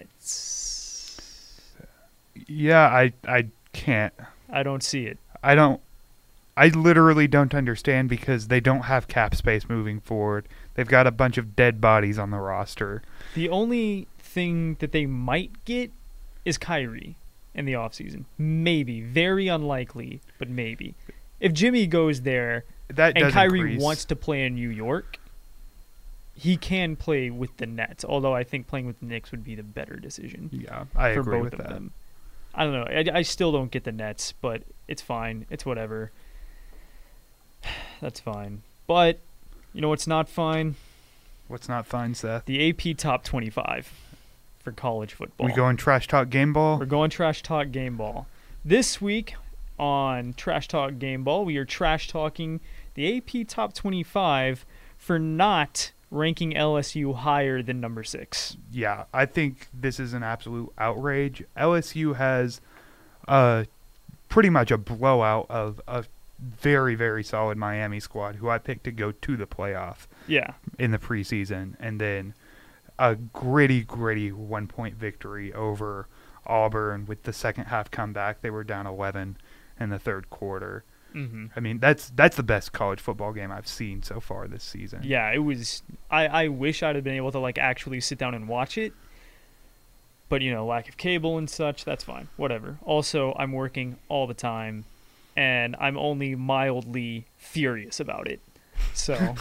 Speaker 1: Nets.
Speaker 2: Yeah, I I can't.
Speaker 1: I don't see it.
Speaker 2: I don't. I literally don't understand because they don't have cap space moving forward. They've got a bunch of dead bodies on the roster.
Speaker 1: The only thing that they might get is Kyrie in the offseason. Maybe. Very unlikely, but maybe. If Jimmy goes there
Speaker 2: That
Speaker 1: and
Speaker 2: does
Speaker 1: Kyrie
Speaker 2: increase.
Speaker 1: wants to play in New York, he can play with the Nets, although I think playing with the Knicks would be the better decision
Speaker 2: Yeah, I
Speaker 1: for
Speaker 2: agree
Speaker 1: both
Speaker 2: with
Speaker 1: of
Speaker 2: that.
Speaker 1: them. I don't know. I, I still don't get the Nets, but it's fine. It's whatever. That's fine. But, you know what's not fine?
Speaker 2: What's not fine, Seth?
Speaker 1: The A P Top twenty-five for college football.
Speaker 2: We going trash talk game ball?
Speaker 1: We're going trash talk game ball. This week on Trash Talk Game Ball, we are trash talking the A P Top twenty-five for not ranking L S U higher than number six.
Speaker 2: Yeah, I think this is an absolute outrage. L S U has uh, pretty much a blowout of a very, very solid Miami squad who I picked to go to the playoff
Speaker 1: Yeah.
Speaker 2: in the preseason, and then a gritty, gritty one-point victory over Auburn with the second half comeback. They were down eleven in the third quarter.
Speaker 1: Mm-hmm.
Speaker 2: I mean, that's that's the best college football game I've seen so far this season.
Speaker 1: Yeah, it was. I, I wish I'd have been able to like actually sit down and watch it. But, you know, lack of cable and such, that's fine. Whatever. Also, I'm working all the time, and I'm only mildly furious about it. So,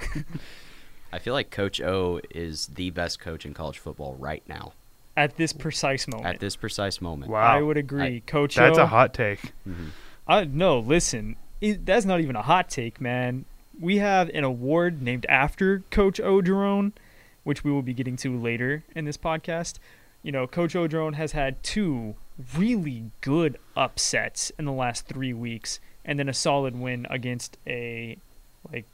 Speaker 5: I feel like Coach O is the best coach in college football right now.
Speaker 1: at this precise moment.
Speaker 5: At this precise moment.
Speaker 2: Wow.
Speaker 1: I would agree. Coach
Speaker 2: That's
Speaker 1: O,
Speaker 2: a hot take.
Speaker 5: Mhm.
Speaker 1: I, no, listen, it, that's not even a hot take, man. We have an award named after Coach Ogeron, which we will be getting to later in this podcast. You know, Coach Ogeron has had two really good upsets in the last three weeks, and then a solid win against a, like,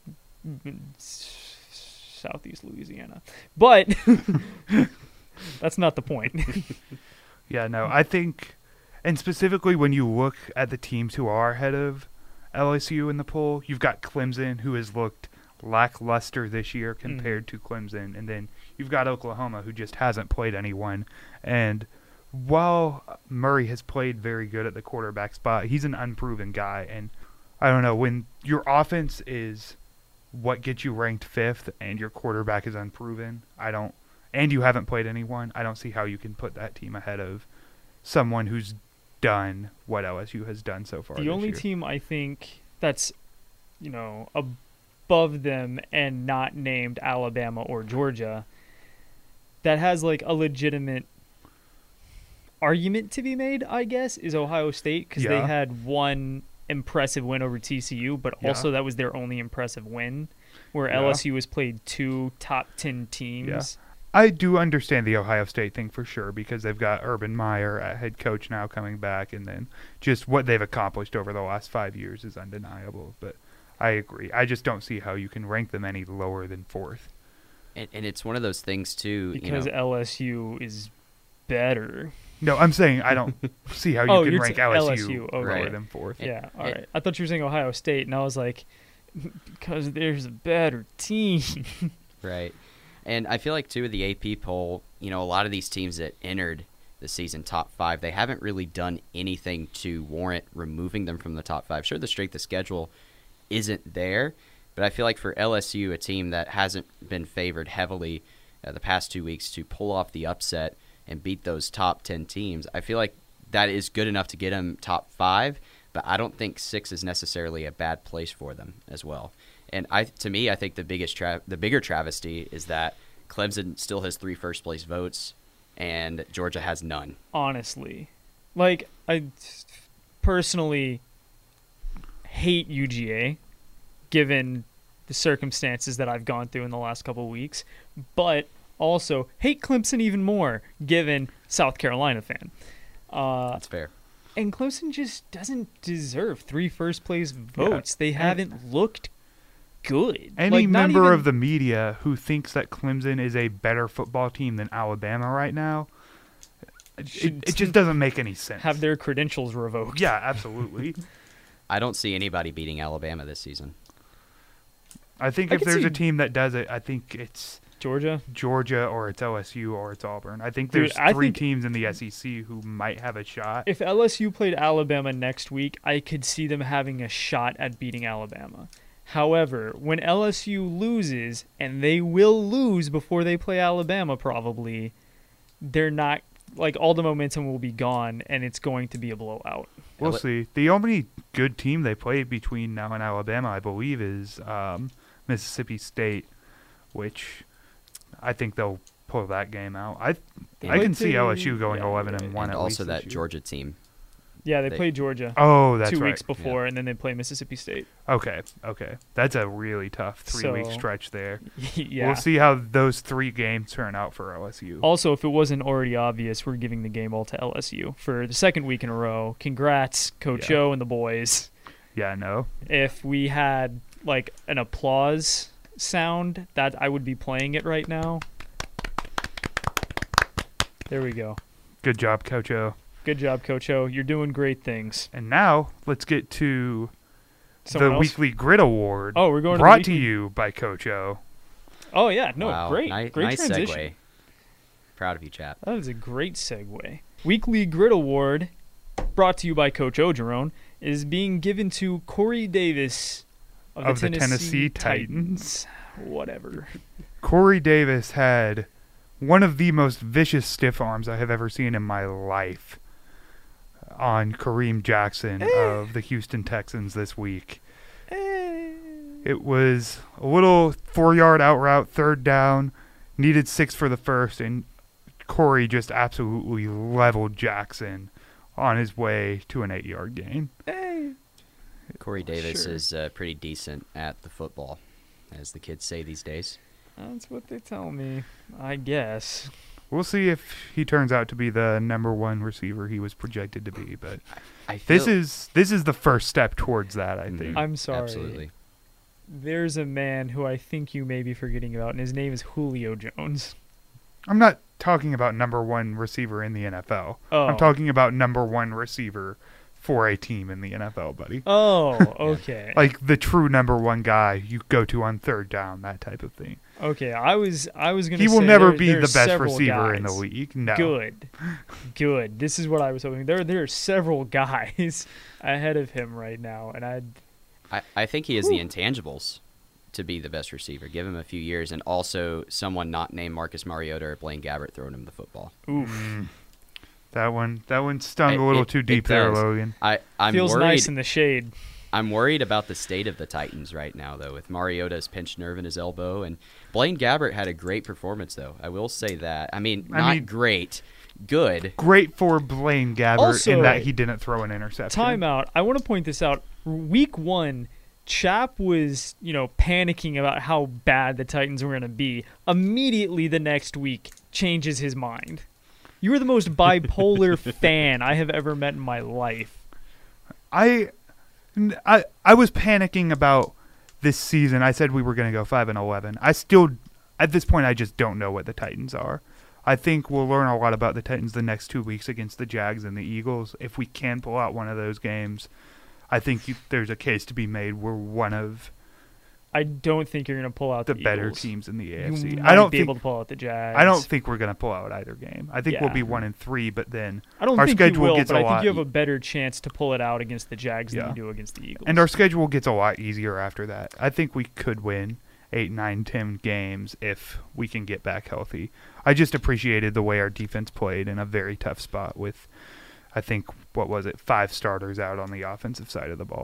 Speaker 1: Southeast Louisiana. But that's not the point.
Speaker 2: Yeah, no, I think, and specifically when you look at the teams who are ahead of L S U in the poll, you've got Clemson, who has looked lackluster this year compared to Clemson, and then you've got Oklahoma, who just hasn't played anyone. And while Murray has played very good at the quarterback spot, he's an unproven guy, and I don't know, when your offense is what gets you ranked fifth and your quarterback is unproven, I don't, and you haven't played anyone, I don't see how you can put that team ahead of someone who's done what L S U has done so far.
Speaker 1: The
Speaker 2: this
Speaker 1: only
Speaker 2: year.
Speaker 1: team I think that's, you know, above them and not named Alabama or Georgia that has like a legitimate argument to be made, I guess, is Ohio State, because they
Speaker 2: Yeah.
Speaker 1: had one impressive win over T C U, but
Speaker 2: Yeah.
Speaker 1: also that was their only impressive win, where
Speaker 2: Yeah.
Speaker 1: L S U has played two top ten teams.
Speaker 2: I do understand the Ohio State thing for sure, because they've got Urban Meyer at head coach now coming back, and then just what they've accomplished over the last five years is undeniable. But I agree. I just don't see how you can rank them any lower than fourth.
Speaker 5: And, and it's one of those things, too.
Speaker 1: Because
Speaker 5: you know,
Speaker 1: L S U is better.
Speaker 2: No, I'm saying I don't see how you
Speaker 1: Oh,
Speaker 2: can
Speaker 1: you're
Speaker 2: rank
Speaker 1: t-
Speaker 2: L S U,
Speaker 1: L S U, okay.
Speaker 2: lower
Speaker 5: Right.
Speaker 2: than fourth.
Speaker 1: Yeah, all
Speaker 5: it-
Speaker 1: right. I thought you were saying Ohio State, and I was like, because there's a better team.
Speaker 5: Right. And I feel like, too, with the A P poll, you know, a lot of these teams that entered the season top five, they haven't really done anything to warrant removing them from the top five. Sure, the strength of schedule isn't there, but I feel like for L S U, a team that hasn't been favored heavily uh, the past two weeks to pull off the upset and beat those top ten teams, I feel like that is good enough to get them top five, but I don't think six is necessarily a bad place for them as well. And I, to me, I think the biggest, tra- the bigger travesty is that Clemson still has three first place votes, and Georgia has none.
Speaker 1: Honestly, like I personally hate U G A, given the circumstances that I've gone through in the last couple of weeks, but also hate Clemson even more, given South Carolina fan. Uh,
Speaker 5: That's fair.
Speaker 1: And Clemson just doesn't deserve three first place votes. Yeah. They haven't looked good.
Speaker 2: Any
Speaker 1: like,
Speaker 2: member
Speaker 1: even,
Speaker 2: of the media who thinks that Clemson is a better football team than Alabama right now, it, it just doesn't make any sense.
Speaker 1: Have their credentials revoked.
Speaker 2: Yeah, absolutely.
Speaker 5: I don't see anybody beating Alabama this season.
Speaker 2: I think
Speaker 1: I
Speaker 2: if
Speaker 1: can
Speaker 2: there's
Speaker 1: see-
Speaker 2: a team that does it, I think it's
Speaker 1: Georgia.
Speaker 2: Georgia or it's L S U or it's Auburn. I think
Speaker 1: Dude,
Speaker 2: there's
Speaker 1: I
Speaker 2: three
Speaker 1: think-
Speaker 2: teams in the S E C who might have a shot.
Speaker 1: If L S U played Alabama next week, I could see them having a shot at beating Alabama. However, when L S U loses, and they will lose before they play Alabama probably, they're not, like, all the momentum will be gone, and it's going to be a blowout.
Speaker 2: We'll
Speaker 5: Ele-
Speaker 2: see. The only good team they play between now and Alabama, I believe, is um, Mississippi State, which I think they'll pull that game out. I I can see L S U going
Speaker 1: Yeah,
Speaker 2: eleven
Speaker 1: yeah,
Speaker 2: and one
Speaker 5: And
Speaker 2: at
Speaker 5: also
Speaker 2: least this
Speaker 5: that
Speaker 2: year.
Speaker 5: Georgia team.
Speaker 1: Yeah, they,
Speaker 5: They-
Speaker 1: play Georgia
Speaker 2: Oh, that's
Speaker 1: two
Speaker 2: right.
Speaker 1: weeks before, and then they play Mississippi State.
Speaker 2: Okay, okay. That's a really tough three-week
Speaker 1: So-
Speaker 2: stretch there.
Speaker 1: Yeah.
Speaker 2: We'll see how those three games turn out for L S U.
Speaker 1: Also, if it wasn't already obvious, we're giving the game all to L S U for the second week in a row. Congrats, Coach
Speaker 2: Yeah.
Speaker 1: O and the boys.
Speaker 2: Yeah, no.
Speaker 1: If we had like an applause sound, that I would be playing it right now. There we go.
Speaker 2: Good job, Coach O.
Speaker 1: Good job, Coach O. You're doing great things.
Speaker 2: And now let's get to
Speaker 1: Someone
Speaker 2: the
Speaker 1: else?
Speaker 2: Weekly Grit Award.
Speaker 1: Oh, we're going to the
Speaker 2: brought to,
Speaker 1: weekly-
Speaker 2: you by Coach O.
Speaker 1: Oh yeah, no,
Speaker 5: wow.
Speaker 1: great,
Speaker 5: Ni-
Speaker 1: great
Speaker 5: nice
Speaker 1: transition.
Speaker 5: segue. Proud of you, chap.
Speaker 1: That was a great segue. Weekly Grit Award, brought to you by Coach Ogeron, is being given to Corey Davis of,
Speaker 2: Of
Speaker 1: the,
Speaker 2: the
Speaker 1: Tennessee,
Speaker 2: Tennessee
Speaker 1: Titans. Whatever.
Speaker 2: Corey Davis had one of the most vicious stiff arms I have ever seen in my life on Kareem Jackson of the Houston Texans this week.
Speaker 1: Eh.
Speaker 2: It was a little four-yard out route, third down, needed six for the first, and Corey just absolutely leveled Jackson on his way to an eight-yard gain.
Speaker 1: Eh.
Speaker 5: Corey Davis
Speaker 1: Sure.
Speaker 5: is uh, pretty decent at the football, as the kids say these days.
Speaker 1: That's what they tell me, I guess.
Speaker 2: We'll see if he turns out to be the number one receiver he was projected to be, but
Speaker 5: I feel,
Speaker 2: this is this is the first step towards that, I
Speaker 5: Mhm.
Speaker 2: think.
Speaker 1: I'm sorry.
Speaker 5: Absolutely.
Speaker 1: There's a man who I think you may be forgetting about, and his name is Julio Jones.
Speaker 2: I'm not talking about number one receiver in the N F L.
Speaker 1: Oh.
Speaker 2: I'm talking about number one receiver for a team in the N F L, buddy.
Speaker 1: Oh, okay.
Speaker 2: Like the true number one guy you go to on third down, that type of thing.
Speaker 1: Okay, I was I was gonna.
Speaker 2: He will
Speaker 1: say
Speaker 2: never
Speaker 1: there-
Speaker 2: be the
Speaker 1: there's
Speaker 2: best
Speaker 1: several
Speaker 2: receiver in the
Speaker 1: guys.
Speaker 2: league. No.
Speaker 1: Good, good. This is what I was hoping. There, there are several guys ahead of him right now, and I.
Speaker 5: I, I think he has the intangibles to be the best receiver. Give him a few years, and also someone not named Marcus Mariota or Blaine Gabbert throwing him the football.
Speaker 1: Oof.
Speaker 2: Mm. That one, that one stung
Speaker 5: I-
Speaker 2: a little
Speaker 5: it-
Speaker 2: too
Speaker 5: it
Speaker 2: deep there,
Speaker 5: does.
Speaker 2: Logan.
Speaker 5: I, I'm
Speaker 1: Feels
Speaker 5: worried.
Speaker 1: nice in the shade.
Speaker 5: I'm worried about the state of the Titans right now, though, with Mariota's pinched nerve in his elbow. And Blaine Gabbert had a great performance, though. I will say that. I mean,
Speaker 2: I
Speaker 5: not
Speaker 2: mean-
Speaker 5: great, good.
Speaker 2: Great for Blaine Gabbert
Speaker 1: Also-
Speaker 2: in that he didn't throw an interception.
Speaker 1: Timeout. I want to point this out. Week one, Chap was, you know, panicking about how bad the Titans were going to be. Immediately the next week, changes his mind. You are the most bipolar fan I have ever met in my life.
Speaker 2: I, I, I was panicking about this season. I said we were going to go five and eleven. I still, at this point, I just don't know what the Titans are. I think we'll learn a lot about the Titans the next two weeks against the Jags and the Eagles. If we can pull out one of those games, I think you, there's a case to be made. We're one of
Speaker 1: I don't think you're going to pull out
Speaker 2: the
Speaker 1: the,
Speaker 2: better
Speaker 1: Eagles.
Speaker 2: teams in the A
Speaker 1: You
Speaker 2: F C.
Speaker 1: might
Speaker 2: I don't
Speaker 1: be
Speaker 2: think
Speaker 1: able to pull out the Jags.
Speaker 2: I don't think we're going to pull out either game. I think we'll
Speaker 1: Yeah.
Speaker 2: be one and three, but then
Speaker 1: I don't
Speaker 2: our
Speaker 1: think
Speaker 2: schedule
Speaker 1: you will,
Speaker 2: gets
Speaker 1: but
Speaker 2: a
Speaker 1: I think
Speaker 2: lot
Speaker 1: you have
Speaker 2: e-
Speaker 1: a better chance to pull it out against the Jags
Speaker 2: Yeah.
Speaker 1: than you do against the Eagles.
Speaker 2: and our schedule gets a lot easier after that. I think we could win eight, nine, ten games if we can get back healthy. I just appreciated the way our defense played in a very tough spot with, I think, what was it, five starters out on the offensive side of the ball.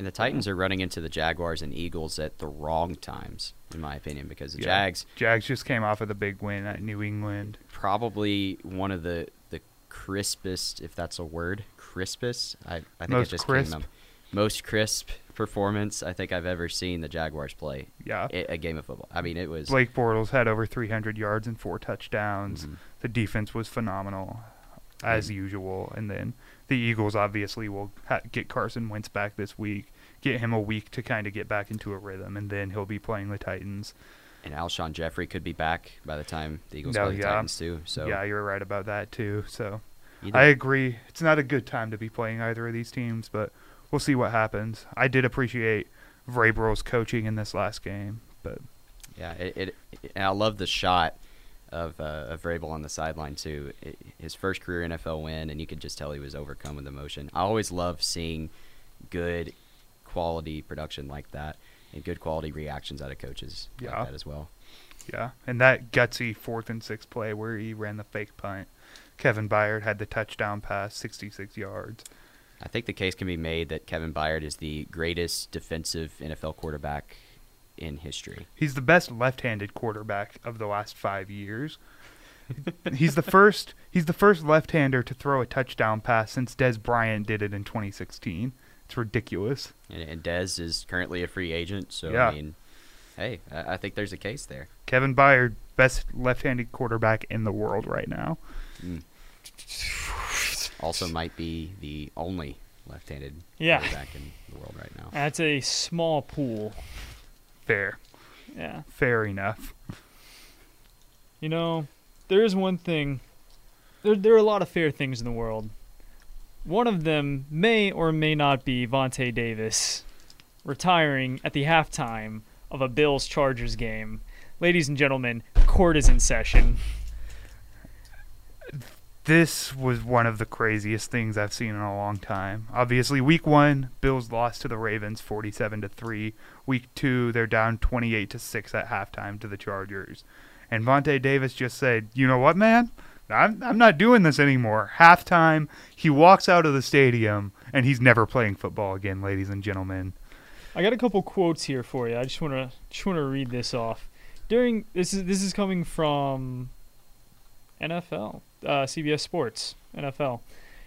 Speaker 5: And the Titans are running into the Jaguars and Eagles at the wrong times, in my opinion, because the
Speaker 2: Yeah.
Speaker 5: Jags
Speaker 2: Jags just came off of the big win at New England.
Speaker 5: probably one of the, the crispest, if that's a word, crispest. I, I think
Speaker 2: Most
Speaker 5: it just
Speaker 2: crisp.
Speaker 5: came up. Most crisp performance I think I've ever seen the Jaguars play
Speaker 2: Yeah.
Speaker 5: a, a game of football. I mean, it was
Speaker 2: Blake Bortles had over three hundred yards and four touchdowns.
Speaker 5: Mhm.
Speaker 2: The defense was phenomenal, as
Speaker 5: Mhm.
Speaker 2: usual. And then the Eagles obviously will ha- get Carson Wentz back this week, get him a week to kind of get back into a rhythm, and then he'll be playing the Titans.
Speaker 5: and Alshon Jeffrey could be back by the time the Eagles
Speaker 2: No,
Speaker 5: play the
Speaker 2: yeah.
Speaker 5: Titans too. So
Speaker 2: Yeah, you're right about that too. So
Speaker 5: either-
Speaker 2: I agree. It's not a good time to be playing either of these teams, but we'll see what happens. I did appreciate Vrabel's coaching in this last game, but
Speaker 5: Yeah, it, it, it- and I love the shot of uh, of Vrabel on the sideline too. It, his first career N F L win, and you could just tell he was overcome with emotion. I always love seeing good quality production like that, and good quality reactions out of coaches
Speaker 2: Yeah.
Speaker 5: like that as well.
Speaker 2: yeah. And that gutsy fourth and six play where he ran the fake punt, Kevin Byard had the touchdown pass, sixty-six yards.
Speaker 5: I think the case can be made that Kevin Byard is the greatest defensive N F L quarterback in history.
Speaker 2: He's the best left-handed quarterback of the last five years. he's the first. He's the first left-hander to throw a touchdown pass since Des Bryant did it in twenty sixteen. It's ridiculous.
Speaker 5: And, and Dez is currently a free agent, so
Speaker 2: Yeah.
Speaker 5: I mean, hey, I, I think there's a case there.
Speaker 2: Kevin Byard, best left-handed quarterback in the world right now.
Speaker 5: Mm. Also, might be the only left-handed
Speaker 1: Yeah.
Speaker 5: quarterback in the world right now.
Speaker 1: That's a small pool.
Speaker 2: Fair,
Speaker 1: Yeah.
Speaker 2: fair enough.
Speaker 1: You know, there is one thing. There, there are a lot of fair things in the world. One of them may or may not be Vontae Davis retiring at the halftime of a Bills-Chargers game. Ladies and gentlemen, court is in session.
Speaker 2: This was one of the craziest things I've seen in a long time. Obviously, week one, Bills lost to the Ravens forty-seven to three. Week two, they're down twenty-eight to six at halftime to the Chargers. And Vontae Davis just said, "You know what, man? I'm I'm not doing this anymore." Halftime, he walks out of the stadium and he's never playing football again, ladies and gentlemen.
Speaker 1: I got a couple quotes here for you. I just want to just want to read this off. During this is this is coming from N F L, uh, C B S Sports, N F L.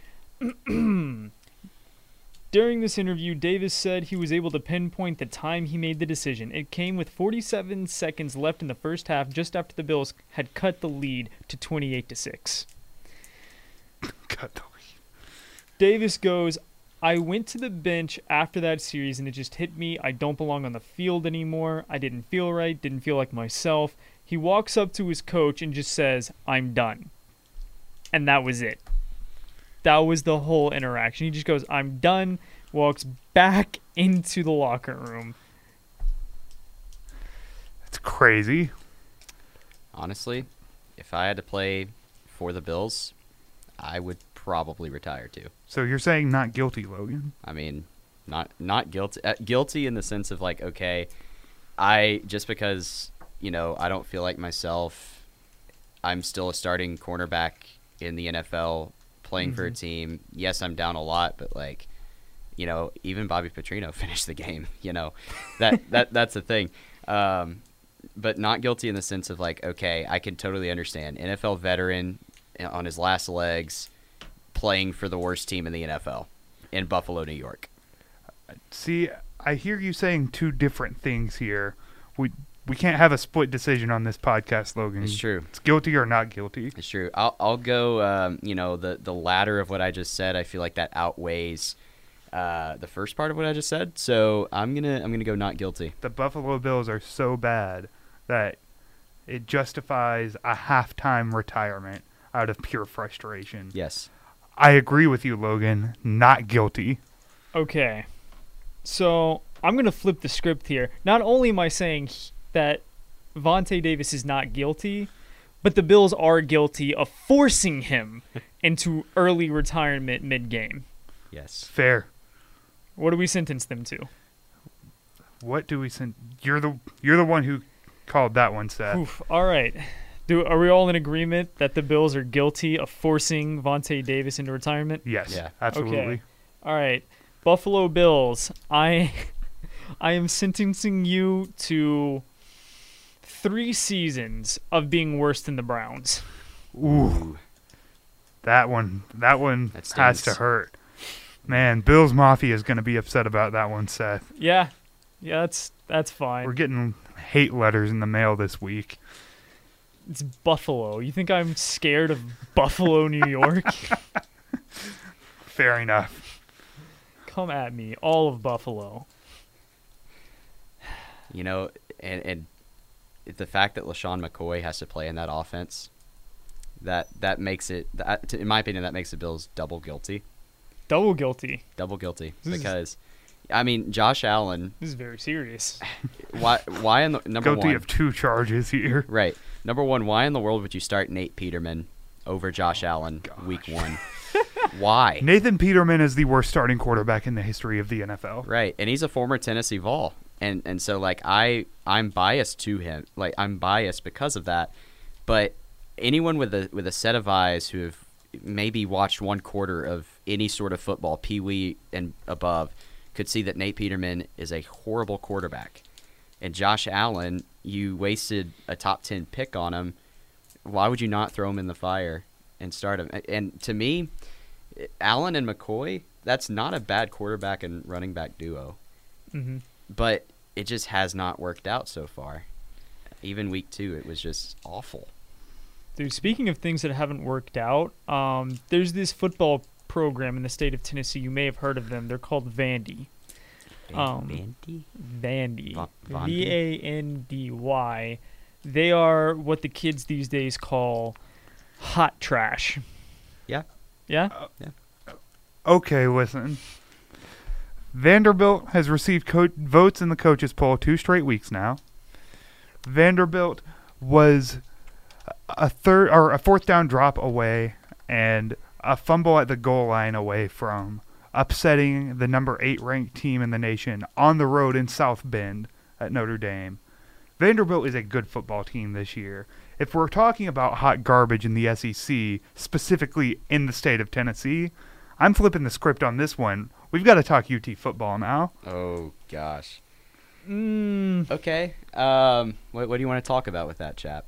Speaker 1: During this interview, Davis said he was able to pinpoint the time he made the decision. It came with forty-seven seconds left in the first half, just after the Bills had cut the lead to twenty-eight to six.
Speaker 2: Cut the
Speaker 1: Davis goes, "I went to the bench after that series and it just hit me. I don't belong on the field anymore. I didn't feel right, didn't feel like myself." He walks up to his coach and just says, "I'm done." And that was it. That was the whole interaction. He just goes, "I'm done," walks back into the locker room.
Speaker 2: It's crazy.
Speaker 5: Honestly, if I had to play for the Bills, I would probably retire too.
Speaker 2: So you're saying not guilty, Logan?
Speaker 5: I mean, not not guilty. Uh, guilty in the sense of like, okay, I just because you know I don't feel like myself, I'm still a starting cornerback in the N F L playing mm-hmm. for a team. Yes, I'm down a lot, but like, you know, even Bobby Petrino finished the game. You know, that that that's the thing. Um, but not guilty in the sense of like, okay, I can totally understand N F L veteran on his last legs playing for the worst team in the N F L in Buffalo, New York.
Speaker 2: See, I hear you saying two different things here. We we can't have a split decision on this podcast, Logan.
Speaker 5: It's true.
Speaker 2: It's guilty or not guilty.
Speaker 5: It's true. I'll I'll go. Um, you know, the the latter of what I just said. I feel like that outweighs uh, the first part of what I just said. So I'm gonna I'm gonna go not guilty.
Speaker 2: The Buffalo Bills are so bad that it justifies a halftime retirement out of pure frustration.
Speaker 5: Yes.
Speaker 2: I agree with you, Logan. Not guilty.
Speaker 1: Okay. So I'm going to flip the script here. Not only am I saying that Vontae Davis is not guilty, but the Bills are guilty of forcing him into early retirement mid-game.
Speaker 5: Yes.
Speaker 2: Fair.
Speaker 1: What do we sentence them to?
Speaker 2: What do we send? You're the you're the one who called that one, Seth.
Speaker 1: Oof. All right. Do are we all in agreement that the Bills are guilty of forcing Vontae Davis into retirement?
Speaker 2: Yes,
Speaker 5: Yeah.
Speaker 2: absolutely.
Speaker 1: Okay. All right. Buffalo Bills, I I am sentencing you to three seasons of being worse than the Browns.
Speaker 2: Ooh, that one, that one
Speaker 5: That
Speaker 2: has to
Speaker 5: stings.
Speaker 2: hurt. Man, Bills Mafia is going to be upset about that one, Seth.
Speaker 1: Yeah, yeah, that's that's fine.
Speaker 2: We're getting hate letters in the mail this week.
Speaker 1: It's Buffalo. You think I'm scared of Buffalo, New York?
Speaker 2: Fair enough.
Speaker 1: Come at me, all of Buffalo.
Speaker 5: You know, and and the fact that LaShawn McCoy has to play in that offense, that that makes it, that, in my opinion, that makes the Bills double guilty.
Speaker 1: Double guilty.
Speaker 5: Double guilty
Speaker 1: This is-
Speaker 5: because, I mean, Josh Allen.
Speaker 1: This is very serious.
Speaker 5: Why? Why in the number
Speaker 2: Guilty
Speaker 5: one?
Speaker 2: of two charges here.
Speaker 5: Right. Number one. Why in the world would you start Nate Peterman over Josh Allen week one? Why?
Speaker 2: Nathan Peterman is the worst starting quarterback in the history of the N F L.
Speaker 5: Right, and he's a former Tennessee Vol, and and so like I I'm biased to him, like I'm biased because of that. But anyone with a with a set of eyes who have maybe watched one quarter of any sort of football, Pee Wee and above, could see that Nate Peterman is a horrible quarterback, and Josh Allen, you wasted a top ten pick on him. Why would you not throw him in the fire and start him? And to me, Allen and McCoy, that's not a bad quarterback and running back duo.
Speaker 1: hmm
Speaker 5: But it just has not worked out so far. Even week two, it was just awful.
Speaker 1: Dude, speaking of things that haven't worked out, um, there's this football program in the state of Tennessee. You may have heard of them. They're called Vandy. Um,
Speaker 5: Vandy?
Speaker 1: Vandy.
Speaker 5: Va- Vandy?
Speaker 1: V A N D Y. They are what the kids these days call hot trash.
Speaker 5: Yeah.
Speaker 1: Yeah?
Speaker 2: Okay, listen. Vanderbilt has received co- votes in the coaches poll two straight weeks now. Vanderbilt was a third or a fourth down drop away and a fumble at the goal line away from upsetting the number eight ranked team in the nation on the road in South Bend at Notre Dame. Vanderbilt is a good football team this year. If we're talking about hot garbage in the S E C, specifically in the state of Tennessee, I'm flipping the script on this one. We've got to talk U T football now.
Speaker 5: Oh, gosh.
Speaker 1: Mm,
Speaker 5: Okay. Um, what, what do you want to talk about with that, chap?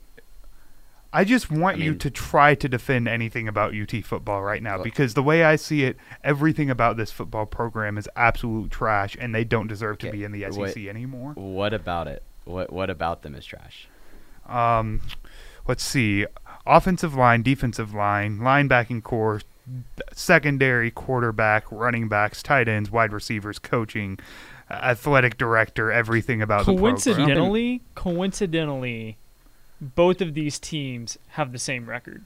Speaker 2: I just want
Speaker 5: I
Speaker 2: you
Speaker 5: mean-
Speaker 2: to try to defend anything about U T football right now
Speaker 5: Look.
Speaker 2: because the way I see it, everything about this football program is absolute trash and they don't deserve to
Speaker 5: Okay,
Speaker 2: be in the S E C
Speaker 5: what-
Speaker 2: anymore.
Speaker 5: What about it? What What about them is trash?
Speaker 2: Um, let's see. Offensive line, defensive line, linebacking core, secondary, quarterback, running backs, tight ends, wide receivers, coaching, athletic director, everything about the program.
Speaker 1: coincidentally, coincidentally, both of these teams have the same record.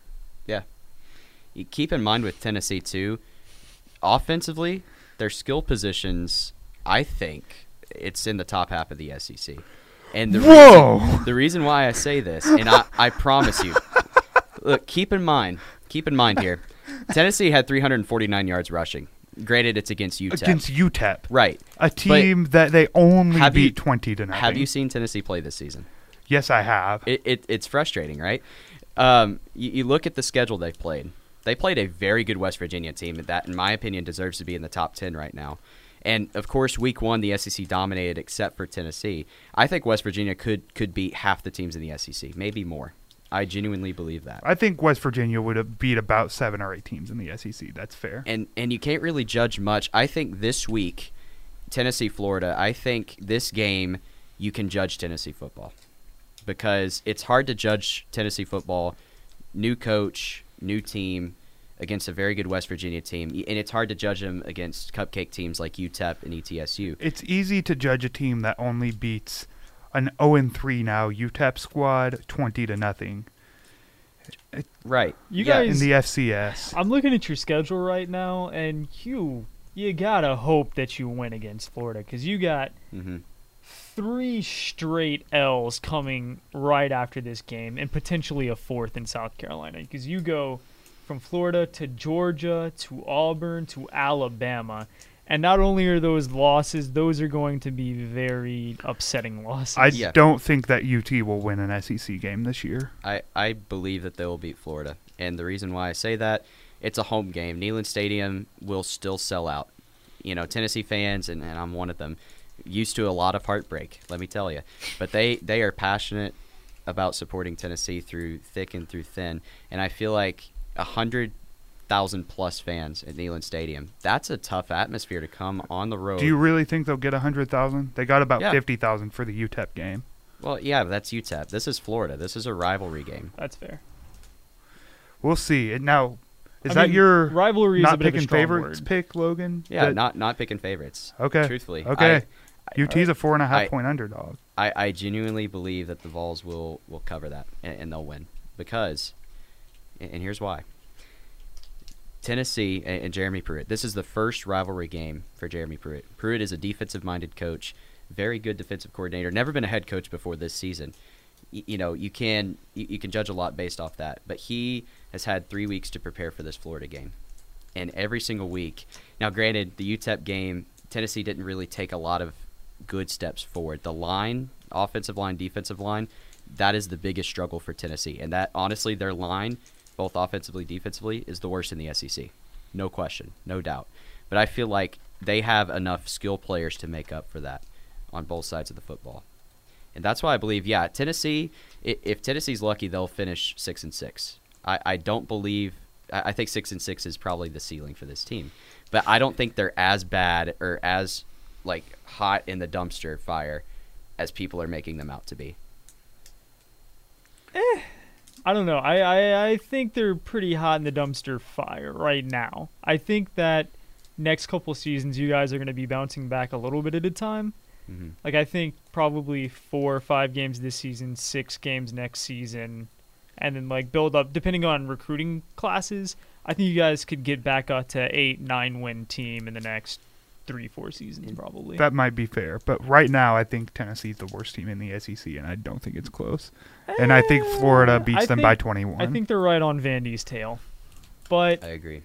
Speaker 5: You keep in mind with Tennessee too, offensively, their skill positions, I think, it's in the top half of the S E C. And the
Speaker 2: Whoa!
Speaker 5: reason, the reason why I say this, and I, I promise you, look, keep in mind, keep in mind here, Tennessee had three hundred forty-nine yards rushing. Granted, it's against U T E P.
Speaker 2: Against U T E P,
Speaker 5: Right.
Speaker 2: a team that they only
Speaker 5: have
Speaker 2: beat
Speaker 5: you-
Speaker 2: twenty to nothing.
Speaker 5: Have you seen Tennessee play this season?
Speaker 2: Yes, I have.
Speaker 5: It, it It's frustrating, right? Um, you, you look at the schedule they've played. They played a very good West Virginia team that, in my opinion, deserves to be in the top ten right now. And, of course, week one, the S E C dominated except for Tennessee. I think West Virginia could, could beat half the teams in the S E C, maybe more. I genuinely believe that.
Speaker 2: I think West Virginia would have beat about seven or eight teams in the S E C. That's fair.
Speaker 5: And and you can't really judge much. I think this week, Tennessee, Florida, I think this game you can judge Tennessee football. Because it's hard to judge Tennessee football, new coach, new team, against a very good West Virginia team. And it's hard to judge them against cupcake teams like U T E P and E T S U.
Speaker 2: It's easy to judge a team that only beats an oh and three now U T E P squad twenty to nothing
Speaker 5: Right.
Speaker 1: You
Speaker 5: Yeah.
Speaker 1: guys-
Speaker 2: in the F C S.
Speaker 1: I'm looking at your schedule right now, and you you gotta hope that you win against Florida because you got
Speaker 5: hmm
Speaker 1: three straight L's coming right after this game, and potentially a fourth in South Carolina because you go from Florida to Georgia to Auburn to Alabama. And not only are those losses, those are going to be very upsetting losses.
Speaker 2: I
Speaker 5: Yeah.
Speaker 2: don't think that U T will win an S E C game this year.
Speaker 5: I, I believe that they will beat Florida. And the reason why I say that, it's a home game. Neyland Stadium will still sell out. You know, Tennessee fans, and, and I'm one of them, used to a lot of heartbreak, let me tell you. But they, they are passionate about supporting Tennessee through thick and through thin. And I feel like one hundred thousand plus fans at Neyland Stadium, that's a tough atmosphere to come on the road.
Speaker 2: Do you really think they'll get one hundred thousand? They got about
Speaker 5: Yeah.
Speaker 2: fifty thousand for the U T E P game.
Speaker 5: Well, yeah, that's U T E P. This is Florida. This is a rivalry game.
Speaker 1: That's fair.
Speaker 2: We'll see. And now, is
Speaker 1: I
Speaker 2: that
Speaker 1: mean,
Speaker 2: your
Speaker 1: rivalry is a
Speaker 2: not
Speaker 1: bit of a
Speaker 2: picking
Speaker 1: strong
Speaker 2: favorites
Speaker 1: word.
Speaker 2: pick, Logan?
Speaker 5: Yeah,
Speaker 2: That-
Speaker 5: not not picking favorites.
Speaker 2: Okay.
Speaker 5: Truthfully.
Speaker 2: Okay.
Speaker 5: I,
Speaker 2: U T's a four and a half
Speaker 5: I-
Speaker 2: point underdog.
Speaker 5: I, I genuinely believe that the Vols will, will cover that and, and they'll win because, and and here's why. Tennessee and, and Jeremy Pruitt. This is the first rivalry game for Jeremy Pruitt. Pruitt is a defensive-minded coach, very good defensive coordinator. Never been a head coach before this season. Y- you know, you can you, you can judge a lot based off that, but he has had three weeks to prepare for this Florida game, and every single week. Now, granted, the U T E P game, Tennessee didn't really take a lot of good steps forward. The line, offensive line, defensive line, that is the biggest struggle for Tennessee, and that honestly, their line, both offensively, defensively, is the worst in the S E C. No question, no doubt. But I feel like they have enough skill players to make up for that on both sides of the football. And that's why I believe, yeah, Tennessee, i- if Tennessee's lucky, they'll finish six and six. I, I don't believe, I I think six and six is probably the ceiling for this team. But I don't think they're as bad or as, like, hot in the dumpster fire as people are making them out to be.
Speaker 1: I don't know. I, I, I think they're pretty hot in the dumpster fire right now. I think that next couple seasons you guys are going to be bouncing back a little bit at a time.
Speaker 5: Mm-hmm.
Speaker 1: Like I think probably four or five games this season, six games next season, and then like build up depending on recruiting classes. I think you guys could get back up to eight, nine win team in the next three, four seasons probably.
Speaker 2: That might be fair. But right now, I think Tennessee's the worst team in the S E C, and I don't think it's close. And I think Florida beats
Speaker 1: I
Speaker 2: them
Speaker 1: think-
Speaker 2: by twenty-one.
Speaker 1: I think they're right on Vandy's tail. But
Speaker 5: I agree.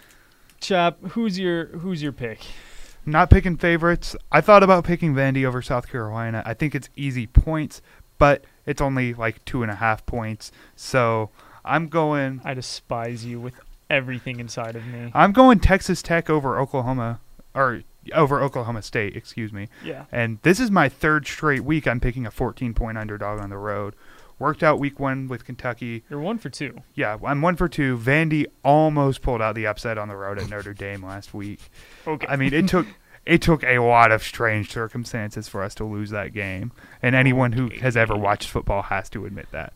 Speaker 1: Chap, who's your who's your pick?
Speaker 2: Not picking favorites. I thought about picking Vandy over South Carolina. I think it's easy points, but it's only like two and a half points. So I'm going.
Speaker 1: I despise you with everything inside of me.
Speaker 2: I'm going Texas Tech over Oklahoma, or over Oklahoma State. Excuse me.
Speaker 1: Yeah.
Speaker 2: And this is my third straight week I'm picking a fourteen point underdog on the road. Worked out week one with Kentucky.
Speaker 1: You're one for two.
Speaker 2: Yeah, I'm one for two. Vandy almost pulled out the upset on the road at Notre Dame last week.
Speaker 1: Okay.
Speaker 2: I mean, it took it took a lot of strange circumstances for us to lose that game, and anyone who has ever watched football has to admit that.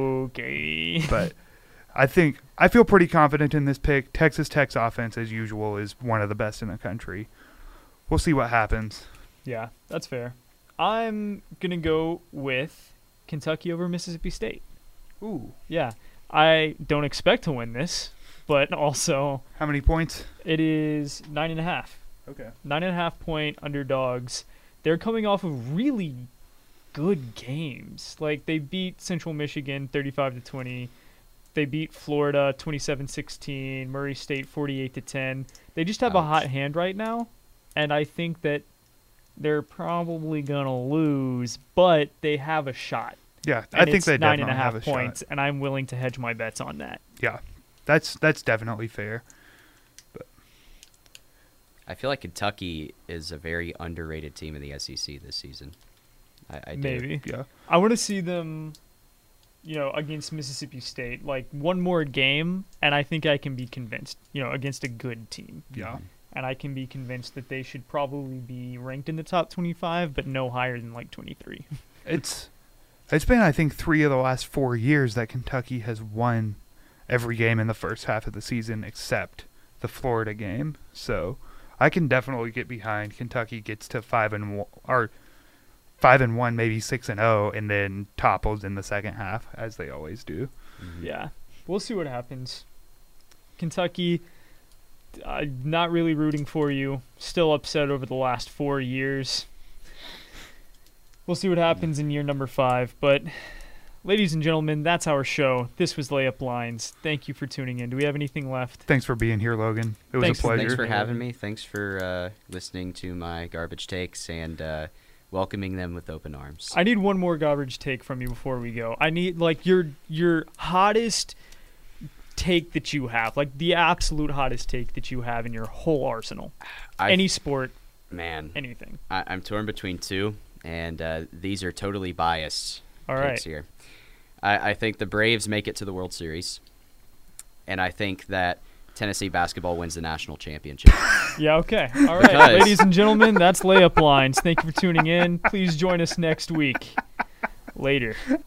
Speaker 1: Okay.
Speaker 2: But I think I feel pretty confident in this pick. Texas Tech's offense, as usual, is one of the best in the country. We'll see what happens.
Speaker 1: Yeah, that's fair. I'm going to go with Kentucky over Mississippi State.
Speaker 2: Ooh,
Speaker 1: Yeah. I don't expect to win this, but also
Speaker 2: how many points?
Speaker 1: it is nine and a half.
Speaker 2: Okay.
Speaker 1: Nine and a half point underdogs. They're coming off of really good games. Like they beat Central Michigan thirty-five to twenty. They beat Florida twenty-seven sixteen, Murray State forty-eight to ten. They just have a
Speaker 5: Ouch.
Speaker 1: hot hand right now, and I think that they're probably going to lose, but they have a shot.
Speaker 2: Yeah,
Speaker 1: And
Speaker 2: I think
Speaker 1: it's
Speaker 2: they
Speaker 1: nine
Speaker 2: definitely
Speaker 1: and a half
Speaker 2: have a
Speaker 1: points,
Speaker 2: shot.
Speaker 1: and I'm willing to hedge my bets on that.
Speaker 2: Yeah, that's that's definitely fair.
Speaker 5: I feel like Kentucky is a very underrated team in the S E C this season. I, I do.
Speaker 1: Maybe.
Speaker 2: Yeah.
Speaker 1: I want to see them, you know, against Mississippi State, like one more game, and I think I can be convinced, you know, against a good team.
Speaker 2: Yeah.
Speaker 1: And I can be convinced that they should probably be ranked in the top twenty-five, but no higher than like twenty-three.
Speaker 2: It's it's been I think three of the last four years that Kentucky has won every game in the first half of the season except the Florida game. So I can definitely get behind Kentucky gets to five and one, or five and one, maybe six and zero, and then topples in the second half as they always do.
Speaker 5: Mhm.
Speaker 1: Yeah, we'll see what happens. Kentucky, uh, not really rooting for you. Still upset over the last four years. We'll see what happens in year number five. But, ladies and gentlemen, that's our show. This was Layup Lines. Thank you for tuning in. Do we have anything left?
Speaker 2: Thanks for being here, Logan. It was
Speaker 1: Thanks-
Speaker 2: a pleasure.
Speaker 5: Thanks for having me. Thanks for uh, listening to my garbage takes and uh, welcoming them with open arms.
Speaker 1: I need one more garbage take from you before we go. I need like your your hottest take that you have, like the absolute hottest take that you have in your whole arsenal?
Speaker 5: I,
Speaker 1: Any sport,
Speaker 5: man,
Speaker 1: anything.
Speaker 5: I, I'm torn between two, and uh, these are totally biased
Speaker 1: All
Speaker 5: takes
Speaker 1: right.
Speaker 5: here. I, I think the Braves make it to the World Series, and I think that Tennessee basketball wins the national championship.
Speaker 1: Yeah, okay. All right,
Speaker 5: Because-
Speaker 1: ladies and gentlemen, that's Layup Lines. Thank you for tuning in. Please join us next week. Later.